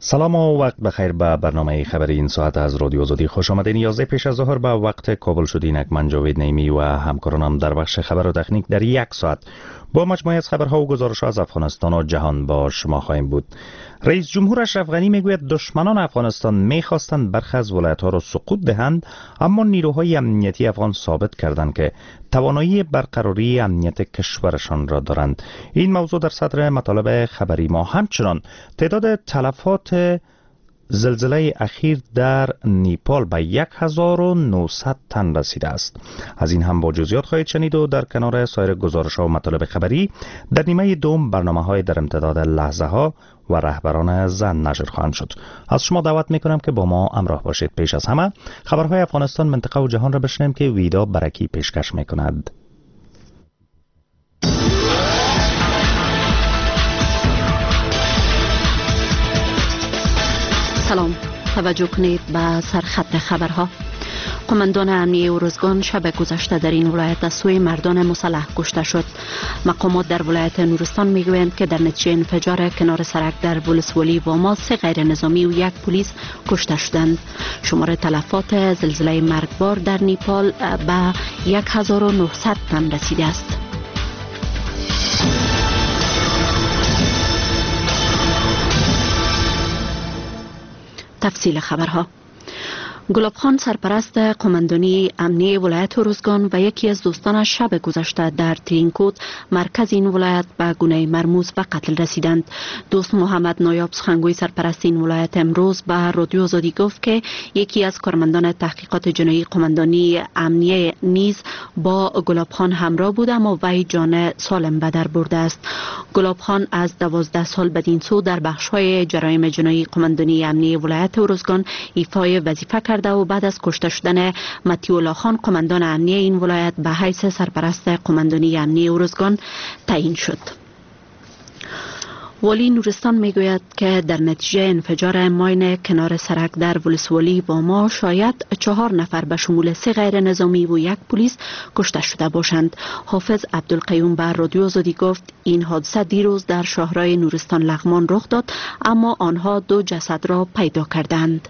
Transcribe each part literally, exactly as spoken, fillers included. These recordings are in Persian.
سلام و وقت بخیر به برنامه خبری این ساعت از رادیو آزادی خوش آمدین. یازده پیش از ظهر به وقت کابل شد. اینک من جاوید نیمی و همکارانم در بخش خبر و تکنیک در یک ساعت با مجموعه از خبرها و گزارش‌ها از افغانستان و جهان با شما خواهیم بود. رئیس جمهور اشرف غنی میگوید دشمنان افغانستان میخواستند برخی از ولایت‌ها را سقوط دهند، اما نیروهای امنیتی افغان ثابت کردند که توانایی برقراری امنیت کشورشان را دارند. این موضوع در صدر مطالب خبری ما. همچنان تعداد تلفات زلزله اخیر در نیپال به یک هزار و نهصد تن رسیده است. از این هم با جزئیات خواهید شنید و در کنار سایر گزارش‌ها و مطالب خبری در نیمه دوم برنامه‌های در امتداد لحظه‌ها و رهبران زن نشر خواهند شد. از شما دعوت می‌کنم که با ما همراه باشید. پیش از همه خبرهای افغانستان، منطقه و جهان را بشنویم که ویدا برکی پیشکش می‌کند. سلام، توجه کنید به سرخط خبرها. قماندان امنیه ارزگان شب گذشته در این ولایت از سوی مردان مسلح کشته شد. مقامات در ولایت نورستان میگویند که در نتیجه انفجار کنار سرک در ولسوالی واما سه غیر نظامی و یک پلیس کشته شدند. شمار تلفات زلزله مرگبار در نیپال به یک هزار و نهصد تن رسیده است. تفصیل خبرها. گلاب خان سرپرست قماندانی امنیه ولایت ارزگان و یکی از دوستانش شب گذشته در ترینکوت مرکز این ولایت به گونه مرموز به قتل رسیدند. دوست محمد نایاب سخنگوی سرپرست این ولایت امروز به رادیو آزادی گفت که یکی از کارمندان تحقیقات جنایی قماندانی امنیه نیز با گلاب خان همراه بود، اما وی جان سالم به در برده است. گلاب خان از دوازده سال بدین سو در بخش‌های جرایم جنایی قماندانی امنیه ولایت ارزگان ایفای وظیفه کرده و بعد از کشته شدن متیولا خان قماندان امنیه این ولایت به حیث سرپرست قماندانی امنیه ارزگان تعیین شد. والی نورستان میگوید که در نتیجه انفجار ماین کنار سرک در ولسوالی واما شاید چهار نفر به شمول سه غیر نظامی و یک پلیس کشته شده باشند. حافظ عبدالقیوم بر رادیو آزادی گفت این حادثه دیروز در شهرهای نورستان لغمان رخ داد، اما آنها دو جسد را پیدا کردند.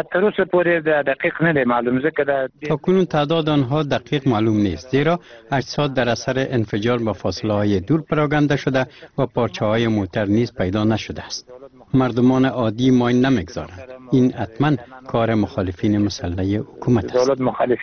تا کنون تعداد آنها دقیق معلوم نیست، زیرا اجساد در اثر انفجار با فاصله های دور پراکنده شده و پارچه های موتر نیز پیدا نشده است. مردمان عادی ماین نمیگذارند. این حتما کار مخالفین مسلح حکومت است.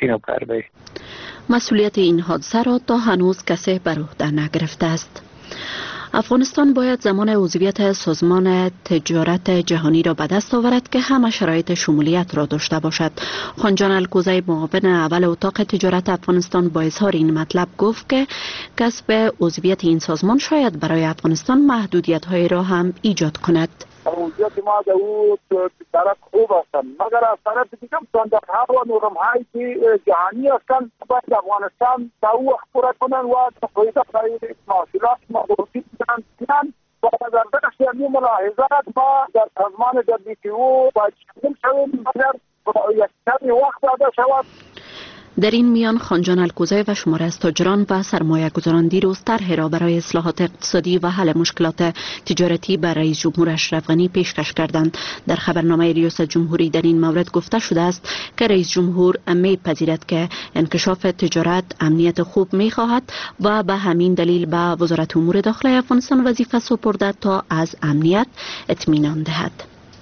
مسئولیت این حادثه را تا هنوز کسی بر عهده نگرفته است. افغانستان باید زمان عضویت سازمان تجارت جهانی را به دست آورد که همه شرایط شمولیت را داشته باشد. خانجان الکوزی، معاون اول اتاق تجارت افغانستان، با اظهار این مطلب گفت که کسب عضویت این سازمان شاید برای افغانستان محدودیت هایی را هم ایجاد کند. عضویت ما در او طرف خوب هستند، مگر از طرف دیگه استانداردها و نرم‌هایی که جهانی هستند باید افغانستان تا او وقت پورا کنند و تقریبا برای محصولات ما توصیف کنند. و در بخش یعنی ملاحظات ما در سازمان دبلیو تی او باید شامل شویم، مگر یک کمی وقت داده شود. در این میان خانجان الکوزی و شماره از تاجران و سرمایه گذاران دیروز طرحی را برای اصلاحات اقتصادی و حل مشکلات تجارتی به رئیس جمهور اشرف غنی پیشکش کردند. در خبرنامه ریاست جمهوری در این مورد گفته شده است که رئیس جمهور می‌پذیرد که انکشاف تجارت امنیت خوب می‌خواهد و به همین دلیل به وزارت امور داخلی افغانستان وظیفه سپرده تا از امنیت اطمینان دهد.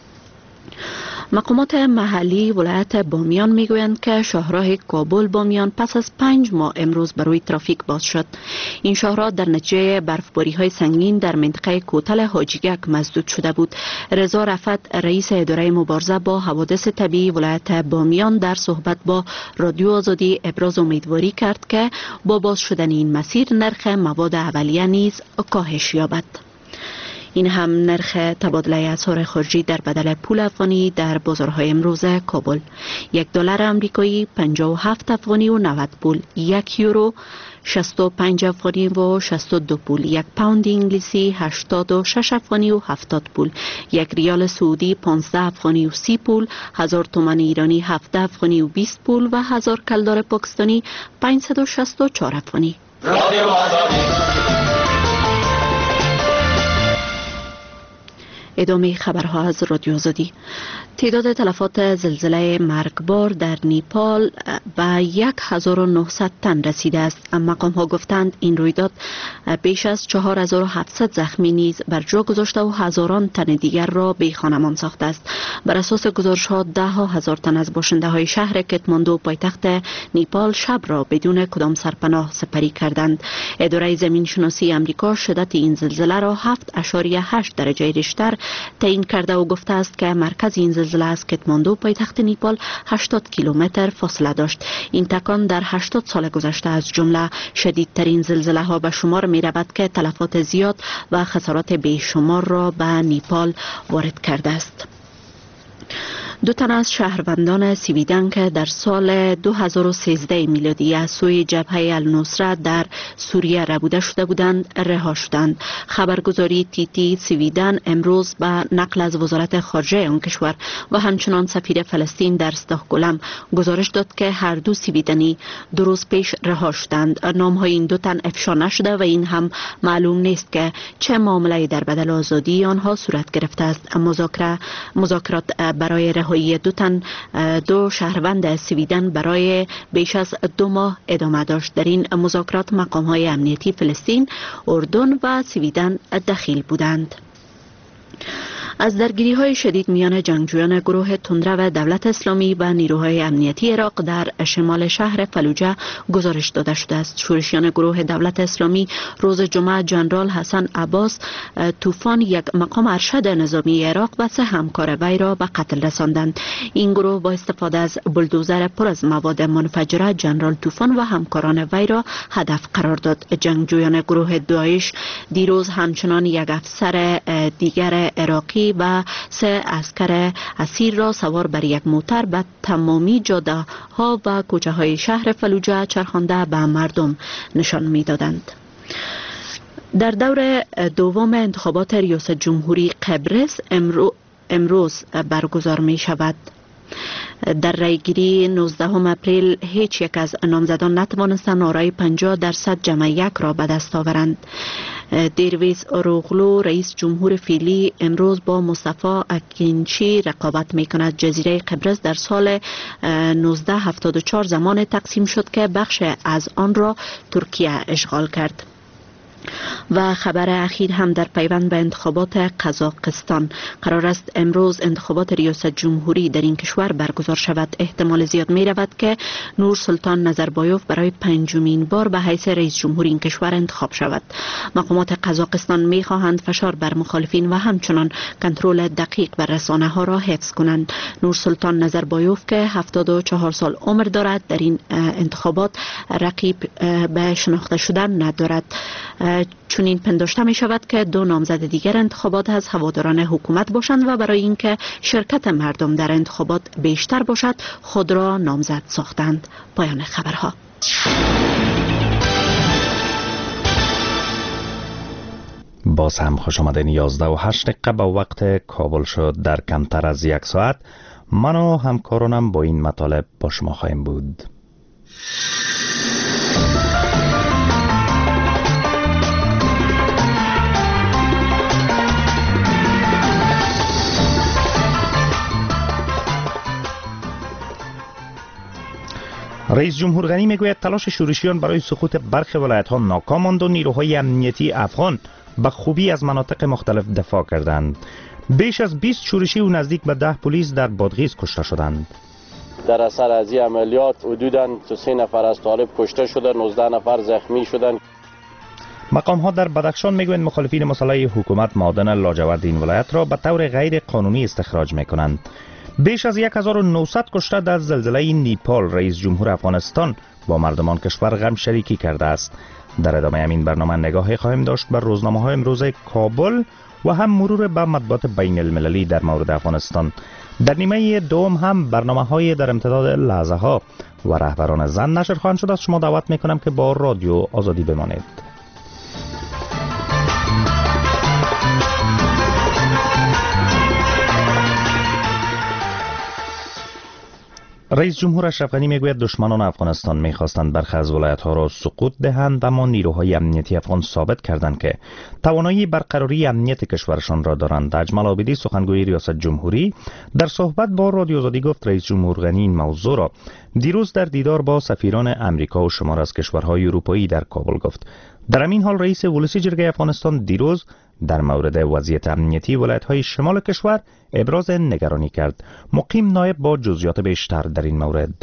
مقامات محلی ولایت بامیان میگویند که شاهراه کابل بامیان پس از پنج ماه امروز برای ترافیک باز شد. این شاهراه در نتیجه برفباری های سنگین در منطقه کوتل حاجیگک مسدود شده بود. رضا رفت، رئیس اداره مبارزه با حوادث طبیعی ولایت بامیان، در صحبت با رادیو آزادی ابراز امیدواری کرد که با باز شدن این مسیر نرخ مواد اولیه نیز کاهش یابد. این هم نرخ تبادله اسعار خارجی در بدل پول افغانی در بازارهای امروز کابل. یک دلار آمریکایی پنجاه و هفت افغانی و نود پول، یک یورو شصت و پنج افغانی و شصت و دو پول، یک پوند انگلیسی هشتاد و شش افغانی و هفتاد پول، یک ریال سعودی پانزده افغانی و سی پول، هزار تومان ایرانی هفده افغانی و بیست پول و هزار کلدار پاکستانی پانصد و شصت و چهار افغانی. ادامه خبرها از رادیو آزادی. تعداد تلفات زلزله مرگبار در نیپال به هزار و نهصد تن رسیده است. مقام ها گفتند این رویداد بیش از چهار هزار و هفتصد زخمی نیز بر جا گذاشته و هزاران تن دیگر را بیخانمان ساخته است. بر اساس گزارش ها ده هزار تن از باشنده های شهر کتماندو پایتخت نیپال شب را بدون کدام سرپناه سپری کردند. اداره زمین شناسی امریکا شدت این زلزله را هفت اشاریه هشت درجه ریشتر تعیین کرده و گفته است که مرکز این زلزله از کتماندو پایتخت نیپال هشتاد کیلومتر فاصله داشت. این تکان در هشتاد سال گذشته از جمله شدیدترین زلزله ها به شمار می رود که تلفات زیاد و خسارات بیشمار را به نیپال وارد کرده است. دو تن از شهروندان سویدن که در سال دو هزار و سیزده میلادی از سوی جبهه النصره در سوریه ربوده شده بودند رها شدند. خبرگزاری تی تی سویدن امروز به نقل از وزارت خارجه آن کشور و همچنان سفیر فلسطین در استکهلم گزارش داد که هر دو سویدنی دو روز پیش رها شدند. نام های این دو تن افشا نشده و این هم معلوم نیست که چه معامله در بدل آزادی آنها صورت گرفته است. مذاکره مذاکرات برای رهایی دو تن دو شهروند سویدن برای بیش از دو ماه ادامه داشت. در این مذاکرات مقام های امنیتی فلسطین، اردن و سویدن دخیل بودند. از درگیری های شدید میان جنگجویان گروه تندره و دولت اسلامی و نیروهای امنیتی عراق در شمال شهر فلوجه گزارش داده شده است. شورشیان گروه دولت اسلامی روز جمعه جنرال حسن عباس طوفان، یک مقام ارشد نظامی عراق و سه همکار وی را به قتل رساندند. این گروه با استفاده از بلدوزر پر از مواد منفجره جنرال طوفان و همکاران وی را هدف قرار داد. جنگجویان گروه داعش دیروز همچنان یک افسر دیگر عراقی و سه عسکر اسیر را سوار بر یک موتر به تمامی جاده ها و کوچه های شهر فلوجه چرخانده به مردم نشان می دادند. در دور دوم انتخابات ریاست جمهوری قبرس امرو امروز برگزار می شود. در رایگیری نوزدهم اپریل هیچ یک از نامزدان نتوانستند آرای پنجاه درصد جمع یک را به دست آورند. دیرویز اوروغلو رئیس جمهور فعلی امروز با مصطفی اکینچی رقابت می کند. جزیره قبرس در سال نوزده هفتاد و چهار زمان تقسیم شد که بخش از آن را ترکیه اشغال کرد. و خبر اخیر هم در پیوند به انتخابات قزاقستان. قرار است امروز انتخابات ریاست جمهوری در این کشور برگزار شود. احتمال زیاد می رود که نور سلطان نظربایوف برای پنجمین بار به حیث رئیس جمهور این کشور انتخاب شود. مقامات قزاقستان می خواهند فشار بر مخالفین و همچنان کنترل دقیق بر رسانه ها را حفظ کنند. نور سلطان نظربایوف که هفتاد و چهار سال عمر دارد در این انتخابات رقیب به شناخته شدن ندارد. چون این پنداشته می شود که دو نامزد دیگر انتخابات از هواداران حکومت باشند و برای اینکه شرکت مردم در انتخابات بیشتر باشد خود را نامزد ساختند. پایان خبرها. باز هم خوش آمدین. یازده و هشت دقیقه با وقت کابل شد. در کمتر از یک ساعت من و همکارانم با این مطالب با شما خواهیم بود. رئیس جمهور غنی میگوید تلاش شورشیان برای سقوط برخی ولایت‌ها ناکام ماند و نیروهای امنیتی افغان به خوبی از مناطق مختلف دفاع کردند. بیش از بیست شورشی و نزدیک به ده پلیس در بادغیس کشته شدند. در اثر از این عملیات حدوداً سه نفر از طالب کشته شدند، نوزده نفر زخمی شدند. مقام ها در بدخشان میگویند مخالفین مسلح حکومت معادن لاجورد این ولایت را به طور غیر قانونی استخراج میکنند. بیش از هزار و نهصد کشته در زلزله نیپال. رئیس جمهور افغانستان با مردمان کشور غم شریکی کرده است. در ادامه همین برنامه نگاهی خواهیم داشت بر روزنامه های امروز کابل و هم مرور به مطبوعات بین المللی در مورد افغانستان. در نیمه دوم هم برنامه های در امتداد لحظه ها و رهبران زن نشر خواهند شد. از شما دعوت میکنم که با رادیو آزادی بمانید. رئیس جمهور اشرف غنی میگوید دشمنان افغانستان میخواستند برخی از ولایت‌ها را سقوط دهند، اما نیروهای امنیتی افغان ثابت کردند که توانایی برقراری امنیت کشورشان را دارند. اجمل عابدی سخنگوی ریاست جمهوری در صحبت با رادیو آزادی گفت رئیس جمهور غنی این موضوع را دیروز در دیدار با سفیران امریکا و شمار از کشورهای اروپایی در کابل گفت. در همین حال رئیس ولسی جرگه افغانستان دیروز در مورد وضعیت امنیتی ولایت‌های شمال کشور ابراز نگرانی کرد. مقیم نایب با جزئیات بیشتر در این مورد.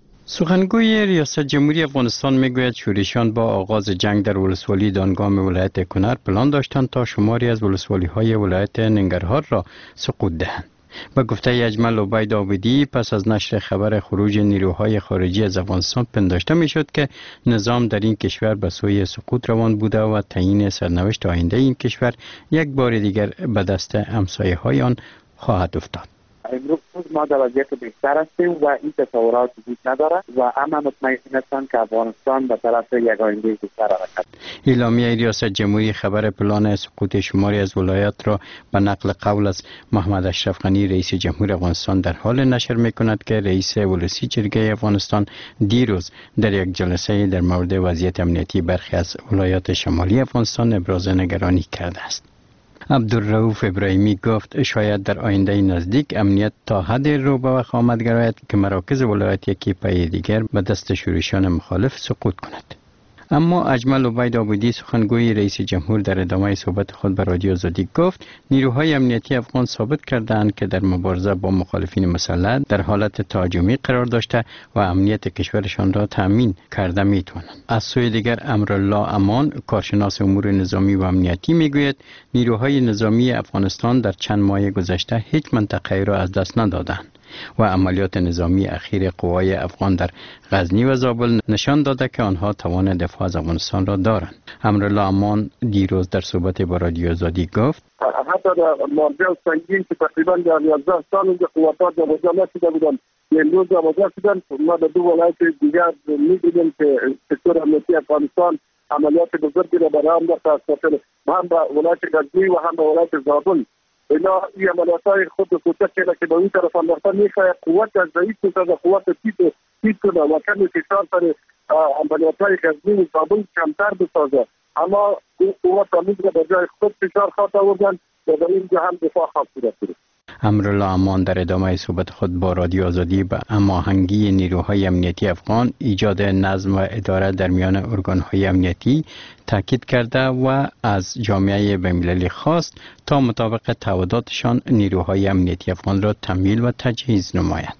سخنگوی ریاست جمهوری افغانستان میگوید شورشیان با آغاز جنگ در ولسوالی دانگام ولایت کنر پلان داشتند تا شماری از ولسوالی‌های ولایت ننگرهار را سقوط دهند. با گفته اجمل عبید عابدی پس از نشر خبر خروج نیروهای خارجی از افغانستان پنداشته میشد که نظام در این کشور به سوی سقوط روان بوده و تعیین سرنوشت آینده این کشور یک بار دیگر به دست همسایه‌های آن خواهد افتاد. امروز ما در وضعیت بهتر هستیم و این تصورات وجود نداره و اما مطمئن هستم که افغانستان به طرف یک آینده بهتر حرکت. اعلامیه ریاست جمهوری خبر پلان سقوط شماری از ولایات را به نقل قول از محمد اشرف غنی رئیس جمهور افغانستان در حال نشر میکند که رئیس ولسی جرگه افغانستان دیروز در یک جلسه در مورد وضعیت امنیتی برخی از ولایات شمالی افغانستان ابراز نگرانی کرده است. عبدالرؤوف ابراهیمی گفت شاید در آینده نزدیک امنیت تا حد رو به وقت آمد گراید که مراکز ولایت یکی پای دیگر به دست شورشیان مخالف سقوط کند. اما اجمل عبید عابدی سخنگوی رئیس جمهور در ادامه صحبت خود به رادیو آزادی گفت نیروهای امنیتی افغان ثابت کردند که در مبارزه با مخالفین مسلح در حالت تهاجمی قرار داشته و امنیت کشورشان را تامین کرده میتوانند. از سوی دیگر امرالله امان کارشناس امور نظامی و امنیتی میگوید نیروهای نظامی افغانستان در چند ماه گذشته هیچ منطقه را از دست ندادند و عملیات نظامی اخیر قوای افغان در غزنی و زابل نشان داده که آنها توان دفاع از افغانستان را دارند. امرالله امان دیروز در صحبت با رادیو آزادی گفت حتی در مرجع سنگین که تقریبا در یازده سال اینجا قوات جابجا نشده بودن امروز جابجا شدن. ما در دو ولایت دیگر می‌بینیم که سکتور امنیتی افغانستان عملیات بزرگی را برای هم داشته است، هم به ولایت غزنی و هم به ولایت زابل. اینا این عملیات‌های خود کوچک که به این طرف انداخته می‌خواهد قوت از ضعیف از قوت تیپ تیپ کنه و کمی فشار سر عملیات‌های غزنی و زابل کمتر بسازه، اما قوت امید را به جای خود فشار خواهد آوردن و در این جا هم دفاع خواهد شد. امرالله امان در ادامه صحبت خود با رادیو آزادی به هماهنگی نیروهای امنیتی افغان، ایجاد نظم و اداره در میان ارگان‌های امنیتی تاکید کرده و از جامعه بین‌المللی خواست تا مطابق تعهداتشان نیروهای امنیتی افغان را تمویل و تجهیز نمایند.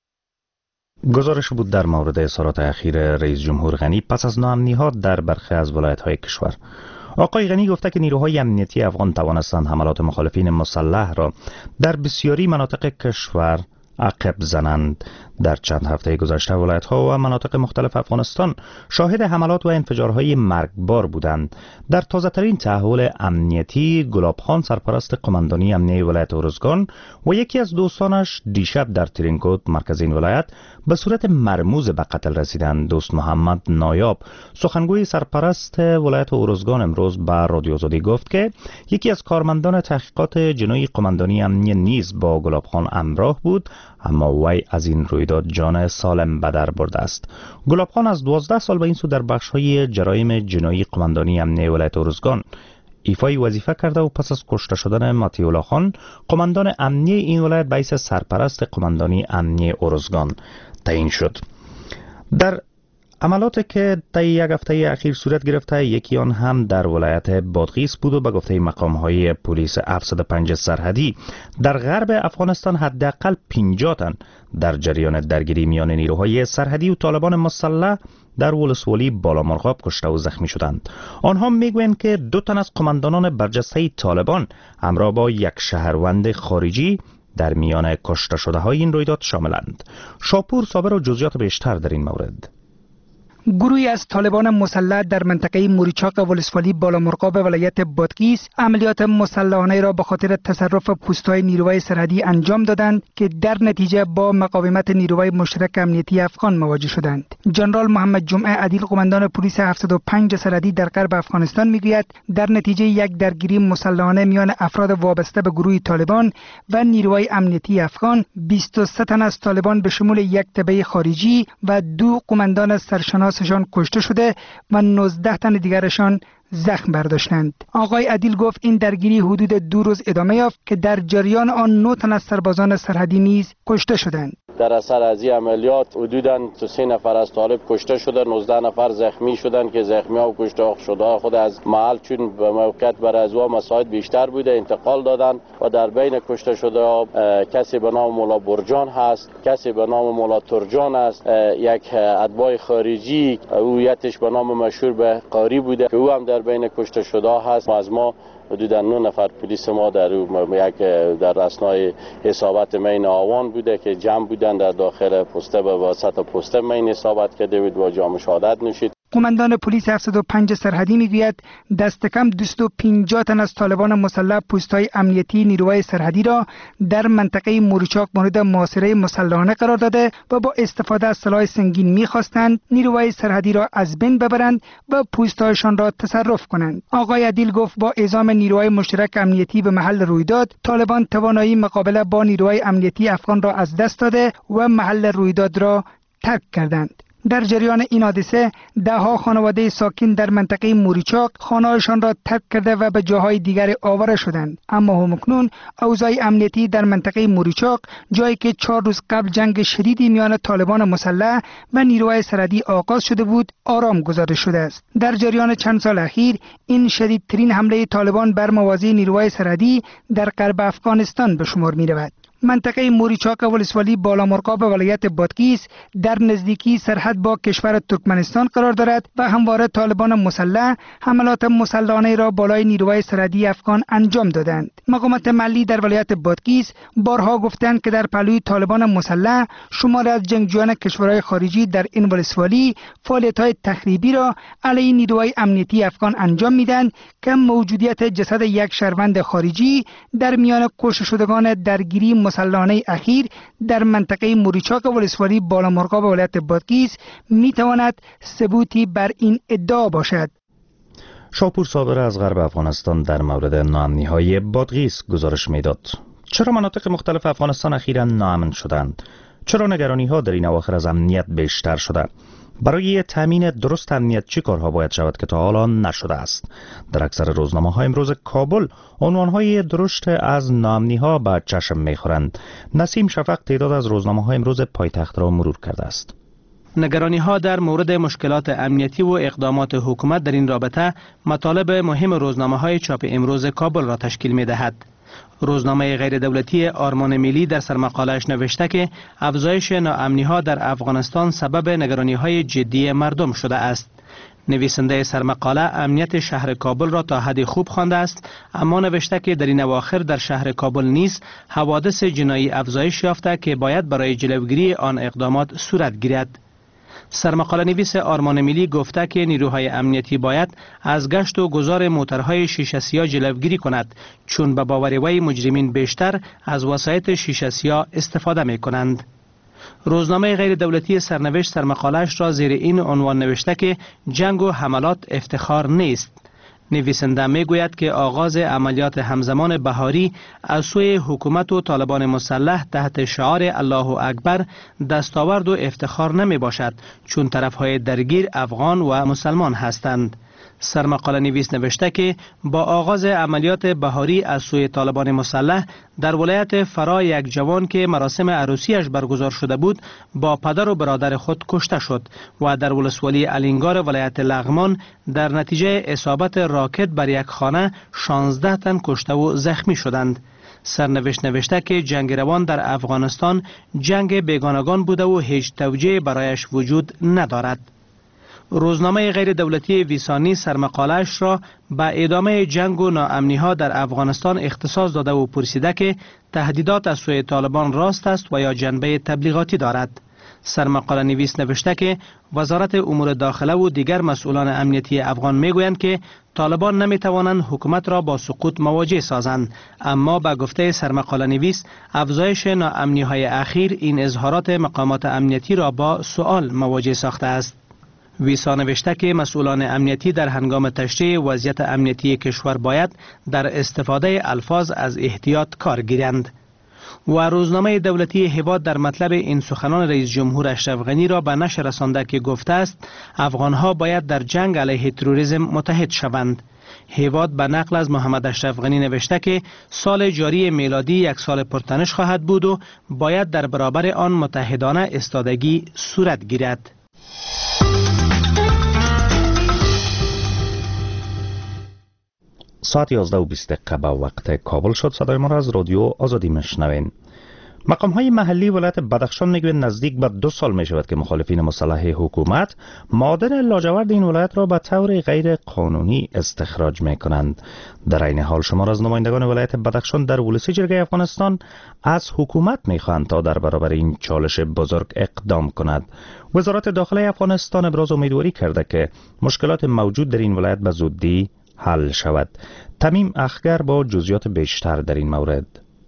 گزارش بود در مورد اظهارات اخیر رئیس جمهور غنی پس از ناامنی‌ها در برخی از ولایت‌های کشور. آقای غنی گفته که نیروهای امنیتی افغان توانستند حملات مخالفین مسلح را در بسیاری مناطق کشور عقب زنند. در چند هفته گذشته ولایت‌ها و مناطق مختلف افغانستان شاهد حملات و انفجارهای مرگبار بودند. در تازه‌ترین تحول امنیتی، گلابخان سرپرست قماندانی امنیه ولایت ارزگان و یکی از دوستانش دیشب در ترینکوت مرکز این ولایت به صورت مرموز به قتل رسیدند. دوست محمد نایاب سخنگوی سرپرست ولایت ارزگان امروز به رادیو آزادی گفت که یکی از کارمندان تحقیقات جنایی قماندانی امنیه نیز با گلابخان همراه بود، اما وی از این رویداد جان سالم به در برده است. گلابخان از دوازده سال به این سو در بخش‌های جرایم جنایی قماندانی امنیه ولایت ارزگان ایفای وظیفه کرده و پس از کشته شدن مطیع خان قماندان امنیه این ولایت به حیث سرپرست قماندانی امنیه ارزگان تعیین شد. در عملاتی که طی یک هفته اخیر صورت گرفته، یکی آن هم در ولایت بادغیس بود و به گفته مقام‌های پلیس هفتصد و پنج سرحدی در غرب افغانستان حداقل پنجاه تن در جریان درگیری میان نیروهای سرحدی و طالبان مسلح در ولسوالی بالامرغاب کشته و زخمی شدند. آنها میگویند که دو تن از قماندانان برجسته طالبان همراه با یک شهروند خارجی در میان کشته شده های این رویداد شاملند. شاپور صابر و جزئیات بیشتر در این مورد. گروهی از طالبان مسلح در منطقه موریچاق ولسوالی بالامرغاب ولایت بادغیس عملیات مسلحانه را به خاطر تصرف پوست‌های نیروهای سرحدی انجام دادند که در نتیجه با مقاومت نیروهای مشترک امنیتی افغان مواجه شدند. ژنرال محمد جمعه عدیل قماندان پلیس هفتصد و پنج سرحدی در غرب افغانستان میگوید در نتیجه یک درگیری مسلحانه میان افراد وابسته به گروه طالبان و نیروهای امنیتی افغان بیست و سه تن از طالبان به شمول یک تبع خارجی و دو قماندان سرشناس شان کشته شده و نوزده تن دیگرشان زخم برداشتند. آقای عدیل گفت این درگیری حدود دو روز ادامه یافت که در جریان آن نه تن از سربازان سرحدی نیز کشته شدند. در اثر از این عملیات حدوداً سه نفر از طالب کشته شده، نوزده نفر زخمی شدند که زخمی ها و کشته شده خود از محل چون به موقعیت بر از وا مساعد بیشتر بوده انتقال دادند و در بین کشته شده کسی به نام مولا برجان هست، کسی به نام مولا ترجان است، یک اتباع خارجی هویتش به نام مشهور به قاری بوده که او هم در بین کشته شده هست. از ما حدوداً نه نفر پلیس ما در یک در اسنای حسابات مین آوان بوده که جمع بودن در داخل پسته به واسطه پسته مین حسابات کرده بود و جام شهادت نوشید. قماندان پلیس هفتصد و پنج سرحدی میگوید دست کم دویست و پنجاه تن از طالبان مسلح پست‌های امنیتی نیروهای سرحدی را در منطقه موریچاق مورد محاصره مسلحانه قرار داده و با استفاده از سلاح سنگین می‌خواستند نیروهای سرحدی را از بین ببرند و پست‌هایشان را تصرف کنند. آقای عدیل گفت با اعزام نیروهای مشترک امنیتی به محل رویداد طالبان توانایی مقابله با نیروهای امنیتی افغان را از دست داده و محل رویداد را ترک کردند. در جریان این حادثه دهها خانواده ساکن در منطقه موریچاق خانه‌هایشان را ترک کرده و به جاهای دیگر آواره شدند. اما همکنون اوضاع امنیتی در منطقه موریچاق جایی که چهار روز قبل جنگ شدیدی میان طالبان مسلح و نیروهای سرحدی آغاز شده بود آرام گزارش شده است. در جریان چند سال اخیر این شدیدترین حمله طالبان بر موازی نیروهای سرحدی در غرب افغانستان به شمار می رود. منطقه موریچاق ولسوالی بالامرغاب ولایت بادغیس در نزدیکی سرحد با کشور ترکمنستان قرار دارد و همواره طالبان مسلح حملات مسلحانه را بالای نیروهای سرحدی افغان انجام دادند. مقامات محلی در ولایت بادغیس بارها گفتند که در پهلوی طالبان مسلح شماری از جنگجویان کشورهای خارجی در این ولسوالی فعالیت‌های تخریبی را علیه نیروهای امنیتی افغان انجام میدهند که موجودیت جسد یک شهروند خارجی در میان کشته شدگان درگیری مسلحانه اخیر در منطقه موریچاق ولسوالی بالامرغاب ولایت بادغیس میتواند ثبوتی بر این ادعا باشد. شاپور صابر از غرب افغانستان در مورد ناامنی‌های بادغیس گزارش میداد. چرا مناطق مختلف افغانستان اخیراً ناامن شدند؟ چرا نگرانی‌ها در این اواخر از امنیت بیشتر شده؟ برای تامین درست امنیت چه کارها باید شود که تا حالا نشده است؟ در اکثر روزنامه‌های امروز کابل عنوان‌های درشت از ناامنی‌ها به چشم می‌خورند. نسیم شفق تعداد از روزنامه‌های امروز پایتخت را مرور کرده است. نگرانی‌ها در مورد مشکلات امنیتی و اقدامات حکومت در این رابطه مطالب مهم روزنامه‌های چاپ امروز کابل را تشکیل می‌دهد. روزنامه غیر دولتی آرمان ملی در سرمقاله‌اش نوشته که افزایش ناامنی‌ها در افغانستان سبب نگرانی‌های جدی مردم شده است. نویسنده سرمقاله امنیت شهر کابل را تا حدی خوب خوانده است، اما نوشته که در این اواخر در شهر کابل نیز حوادث جنایی افزایش یافته که باید برای جلوگیری آن اقدامات صورت گیرد. سرمقاله نویس آرمان ملی گفته که نیروهای امنیتی باید از گشت و گذار موترهای شیشه سیاه جلوگیری کند، چون به باور وی مجرمین بیشتر از وسایط شیشه سیاه استفاده می کنند. روزنامه غیر دولتی سرنوشت سرمقاله‌اش را زیر این عنوان نوشته که جنگ و حملات افتخار نیست. نویسنده می گوید که آغاز عملیات همزمان بهاری از سوی حکومت و طالبان مسلح تحت شعار الله اکبر دستاورد و افتخار نمی باشد، چون طرفهای درگیر افغان و مسلمان هستند. سرمقاله نویس نوشته که با آغاز عملیات بهاری از سوی طالبان مسلح در ولایت فرا یک جوان که مراسم عروسیش برگزار شده بود با پدر و برادر خود کشته شد و در ولسوالی الینگار ولایت لغمان در نتیجه اصابت راکت بر یک خانه شانزده تن کشته و زخمی شدند. سرنوشت نوشته که جنگ روان در افغانستان جنگ بیگانگان بوده و هیچ توجیه برایش وجود ندارد. روزنامه غیر دولتی ویسانی سرمقاله‌اش را به ادامه جنگ و ناامنی‌ها در افغانستان اختصاص داده و پرسیده که تهدیدات از سوی طالبان راست است و یا جنبه تبلیغاتی دارد. سرمقاله نویس نوشته که وزارت امور داخله و دیگر مسئولان امنیتی افغان میگویند که طالبان نمیتوانند حکومت را با سقوط مواجه سازند، اما به گفته سرمقاله نویس افزایش ناامنی های اخیر این اظهارات مقامات امنیتی را با سؤال مواجه ساخته است. ویسا نوشته که مسئولان امنیتی در هنگام تشریح وضعیت امنیتی کشور باید در استفاده الفاظ از احتیاط کار گیرند. و روزنامه دولتی هیواد در مطلب این سخنان رئیس جمهور اشرف غنی را به نشر رسانده که گفته است افغانها باید در جنگ علیه تروریسم متحد شوند. هیواد به نقل از محمد اشرف غنی نوشته که سال جاری میلادی یک سال پرتنش خواهد بود و باید در برابر آن متحدانه ایستادگی صورت گیرد. ساعت یازده و بیست دقیقه به وقت کابل شد. صدای ما را از رادیو آزادی میشنوین. مقام های محلی ولایت بدخشان میگویند نزدیک به دو سال می شود که مخالفین مسلح حکومت معادن لاجورد این ولایت را به طور غیر قانونی استخراج می کنند. در این حال شمار از نمایندگان ولایت بدخشان در ولسی جرگه افغانستان از حکومت می خواهند تا در برابر این چالش بزرگ اقدام کند. وزارت داخله افغانستان ابراز امیدواری کرده که مشکلات موجود در این ولایت به زودی حل شود. تمیم اخگر با جزئیات بیشتر در این مورد.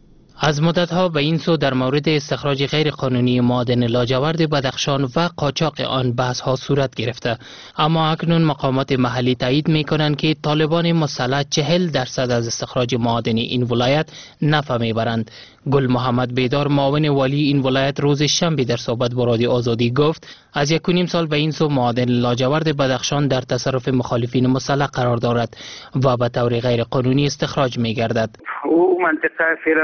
از مدتها به این سو در مورد استخراج غیر قانونی معادن لاجورد بدخشان و قاچاق آن بحث ها صورت گرفته، اما اکنون مقامات محلی تایید می کنند که طالبان مسلح چهل درصد از استخراج معادن این ولایت نفع می برند. گل محمد بیدار معاون والی این ولایت روز شنبه در صحبت با رادیو آزادی گفت از یک و نیم سال به این سو معادن لاجورد بدخشان در تصرف مخالفین مسلح قرار دارد و به طور غیر قانونی استخراج می گردد. او منطقه فعلا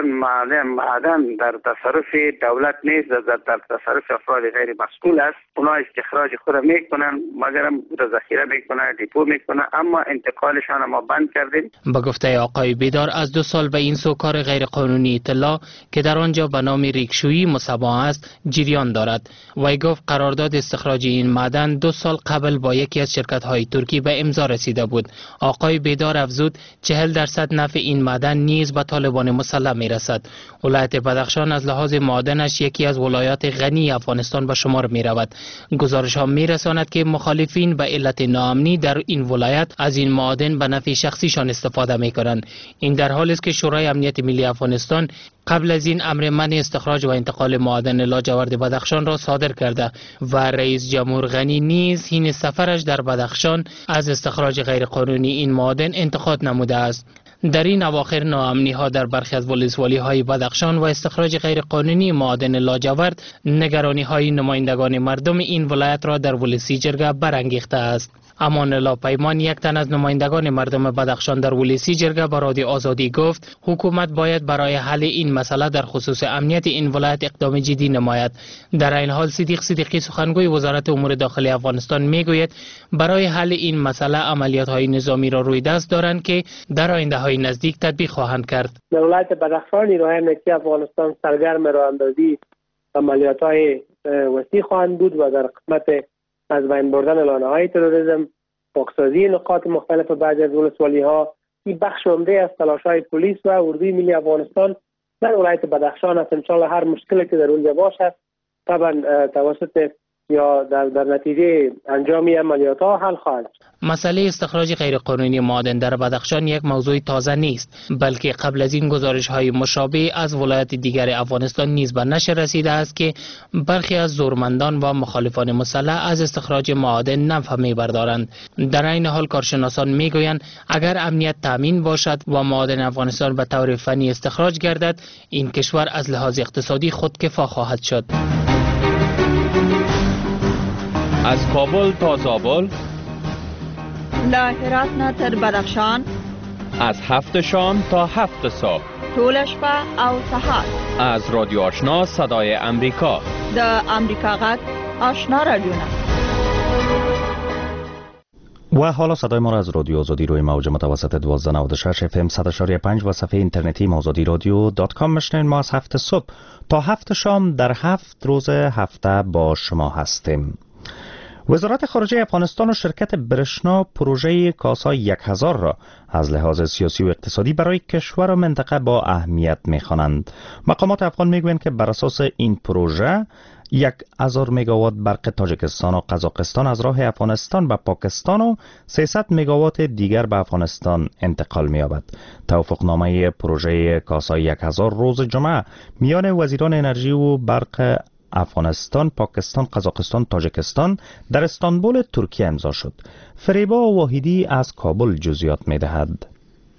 معدن در تصرف دولت نیست، در تصرف افراد غیر مسئول است. اونا استخراج خود میکنن، مگر ذخیره میکنن، دیپو میکنن، اما انتقالشان ما بند کردیم. با گفته آقای بیدار از دو سال به این سو کار غیر قانونی اطلاع که در آنجا به نام ریکشویی مصباح است جریان دارد. وی گفت قرارداد استخراج این معدن دو سال قبل با یکی از شرکت های ترکی به امضا رسیده بود. آقای بیدار افزود چهل درصد نفع این معدن نیز به طالبان مسلح می رسد. ولایت بدخشان از لحاظ معادنش یکی از ولایات غنی افغانستان به شمار می رود. گزارش ها می رساند که مخالفین به علت ناامنی در این ولایت از این معادن به نفع شخصیشان استفاده می کنند. این در حالی است که شورای امنیت ملی افغانستان قبل از این امر منع استخراج و انتقال معادن لاجورد بدخشان را صادر کرده و رئیس جمهور غنی نیز حین سفرش در بدخشان از استخراج غیرقانونی این معادن انتقاد نموده است. در این اواخر ناامنی ها در برخی از ولسوالی های بدخشان و استخراج غیرقانونی معادن لاجورد نگرانی های نمایندگان مردم این ولایت را در ولسی جرگه برانگیخته است. امان الله پیمان یک تن از نمایندگان مردم بدخشان در ولسی جرگه با رادیو آزادی گفت حکومت باید برای حل این مسئله در خصوص امنیت این ولایت اقدام جدی نماید. در این حال صدیق صدیقی سخنگوی وزارت امور داخلی افغانستان میگوید برای حل این مسئله عملیات های نظامی را روی دست دارند که در آینده های نزدیک تطبیق خواهند کرد. در ولایت بدخشان نیروهای امنیتی افغانستان سرگرم راهاندازی عملیات های وسیع خواهند بود و در قسمت از بین بردن لانه‌های تروریسم، پاکسازی نقاط مختلف بعضی از ولسوالی‌ها، این بخش عمده از تلاش‌های پلیس و اردوی ملی افغانستان در ولایت بدخشان است. انشاءالله هر مشکلی که در اونجا باشد طبعا توسط یا در, در نتیجه انجامی عملیات ها حل خواهد. مسئله استخراج غیرقانونی معادن در بدخشان یک موضوع تازه نیست، بلکه قبل از این گزارش های مشابه از ولایت دیگر افغانستان نیز به نشر رسیده است که برخی از زورمندان و مخالفان مسلح از استخراج معادن نفع میبردارند. در این حال کارشناسان میگویند اگر امنیت تامین باشد و معادن افغانستان به طور فنی استخراج گردد، این کشور از لحاظ اقتصادی خودکفا خواهد شد. از کابل تا زابل، له هرات نه تر بدخشان، از هفت شام تا هفت صبح، ټول شپه او سهار، از رادیو آشنا صدای امریکا، د امریکا غږ آشنا رادیو. و حالا صدای ما را از رادیو آزادی روی موج متوسط دوازده نود و شش اف ام صد و چهار و پنج و صفحه اینترنتی آزادی رادیو دات کام میشنوید. ما از هفت صبح تا هفت شام در هفت روز هفته با شما هستیم. وزارت خارجه افغانستان و شرکت برشنا پروژه کاسا یک هزار را از لحاظ سیاسی و اقتصادی برای کشور و منطقه با اهمیت می‌خوانند. مقامات افغان میگویند که بر اساس این پروژه یک هزار مگاوات برق تاجیکستان و قزاقستان از راه افغانستان به پاکستان و سیصد مگاوات دیگر به افغانستان انتقال می‌یابد. توافقنامه پروژه کاسا یک هزار روز جمعه میان وزیران انرژی و برق افغانستان، پاکستان، قزاقستان، تاجیکستان در استانبول ترکیه امضا شد. فریبا واحدی از کابل جزئیات می‌دهد.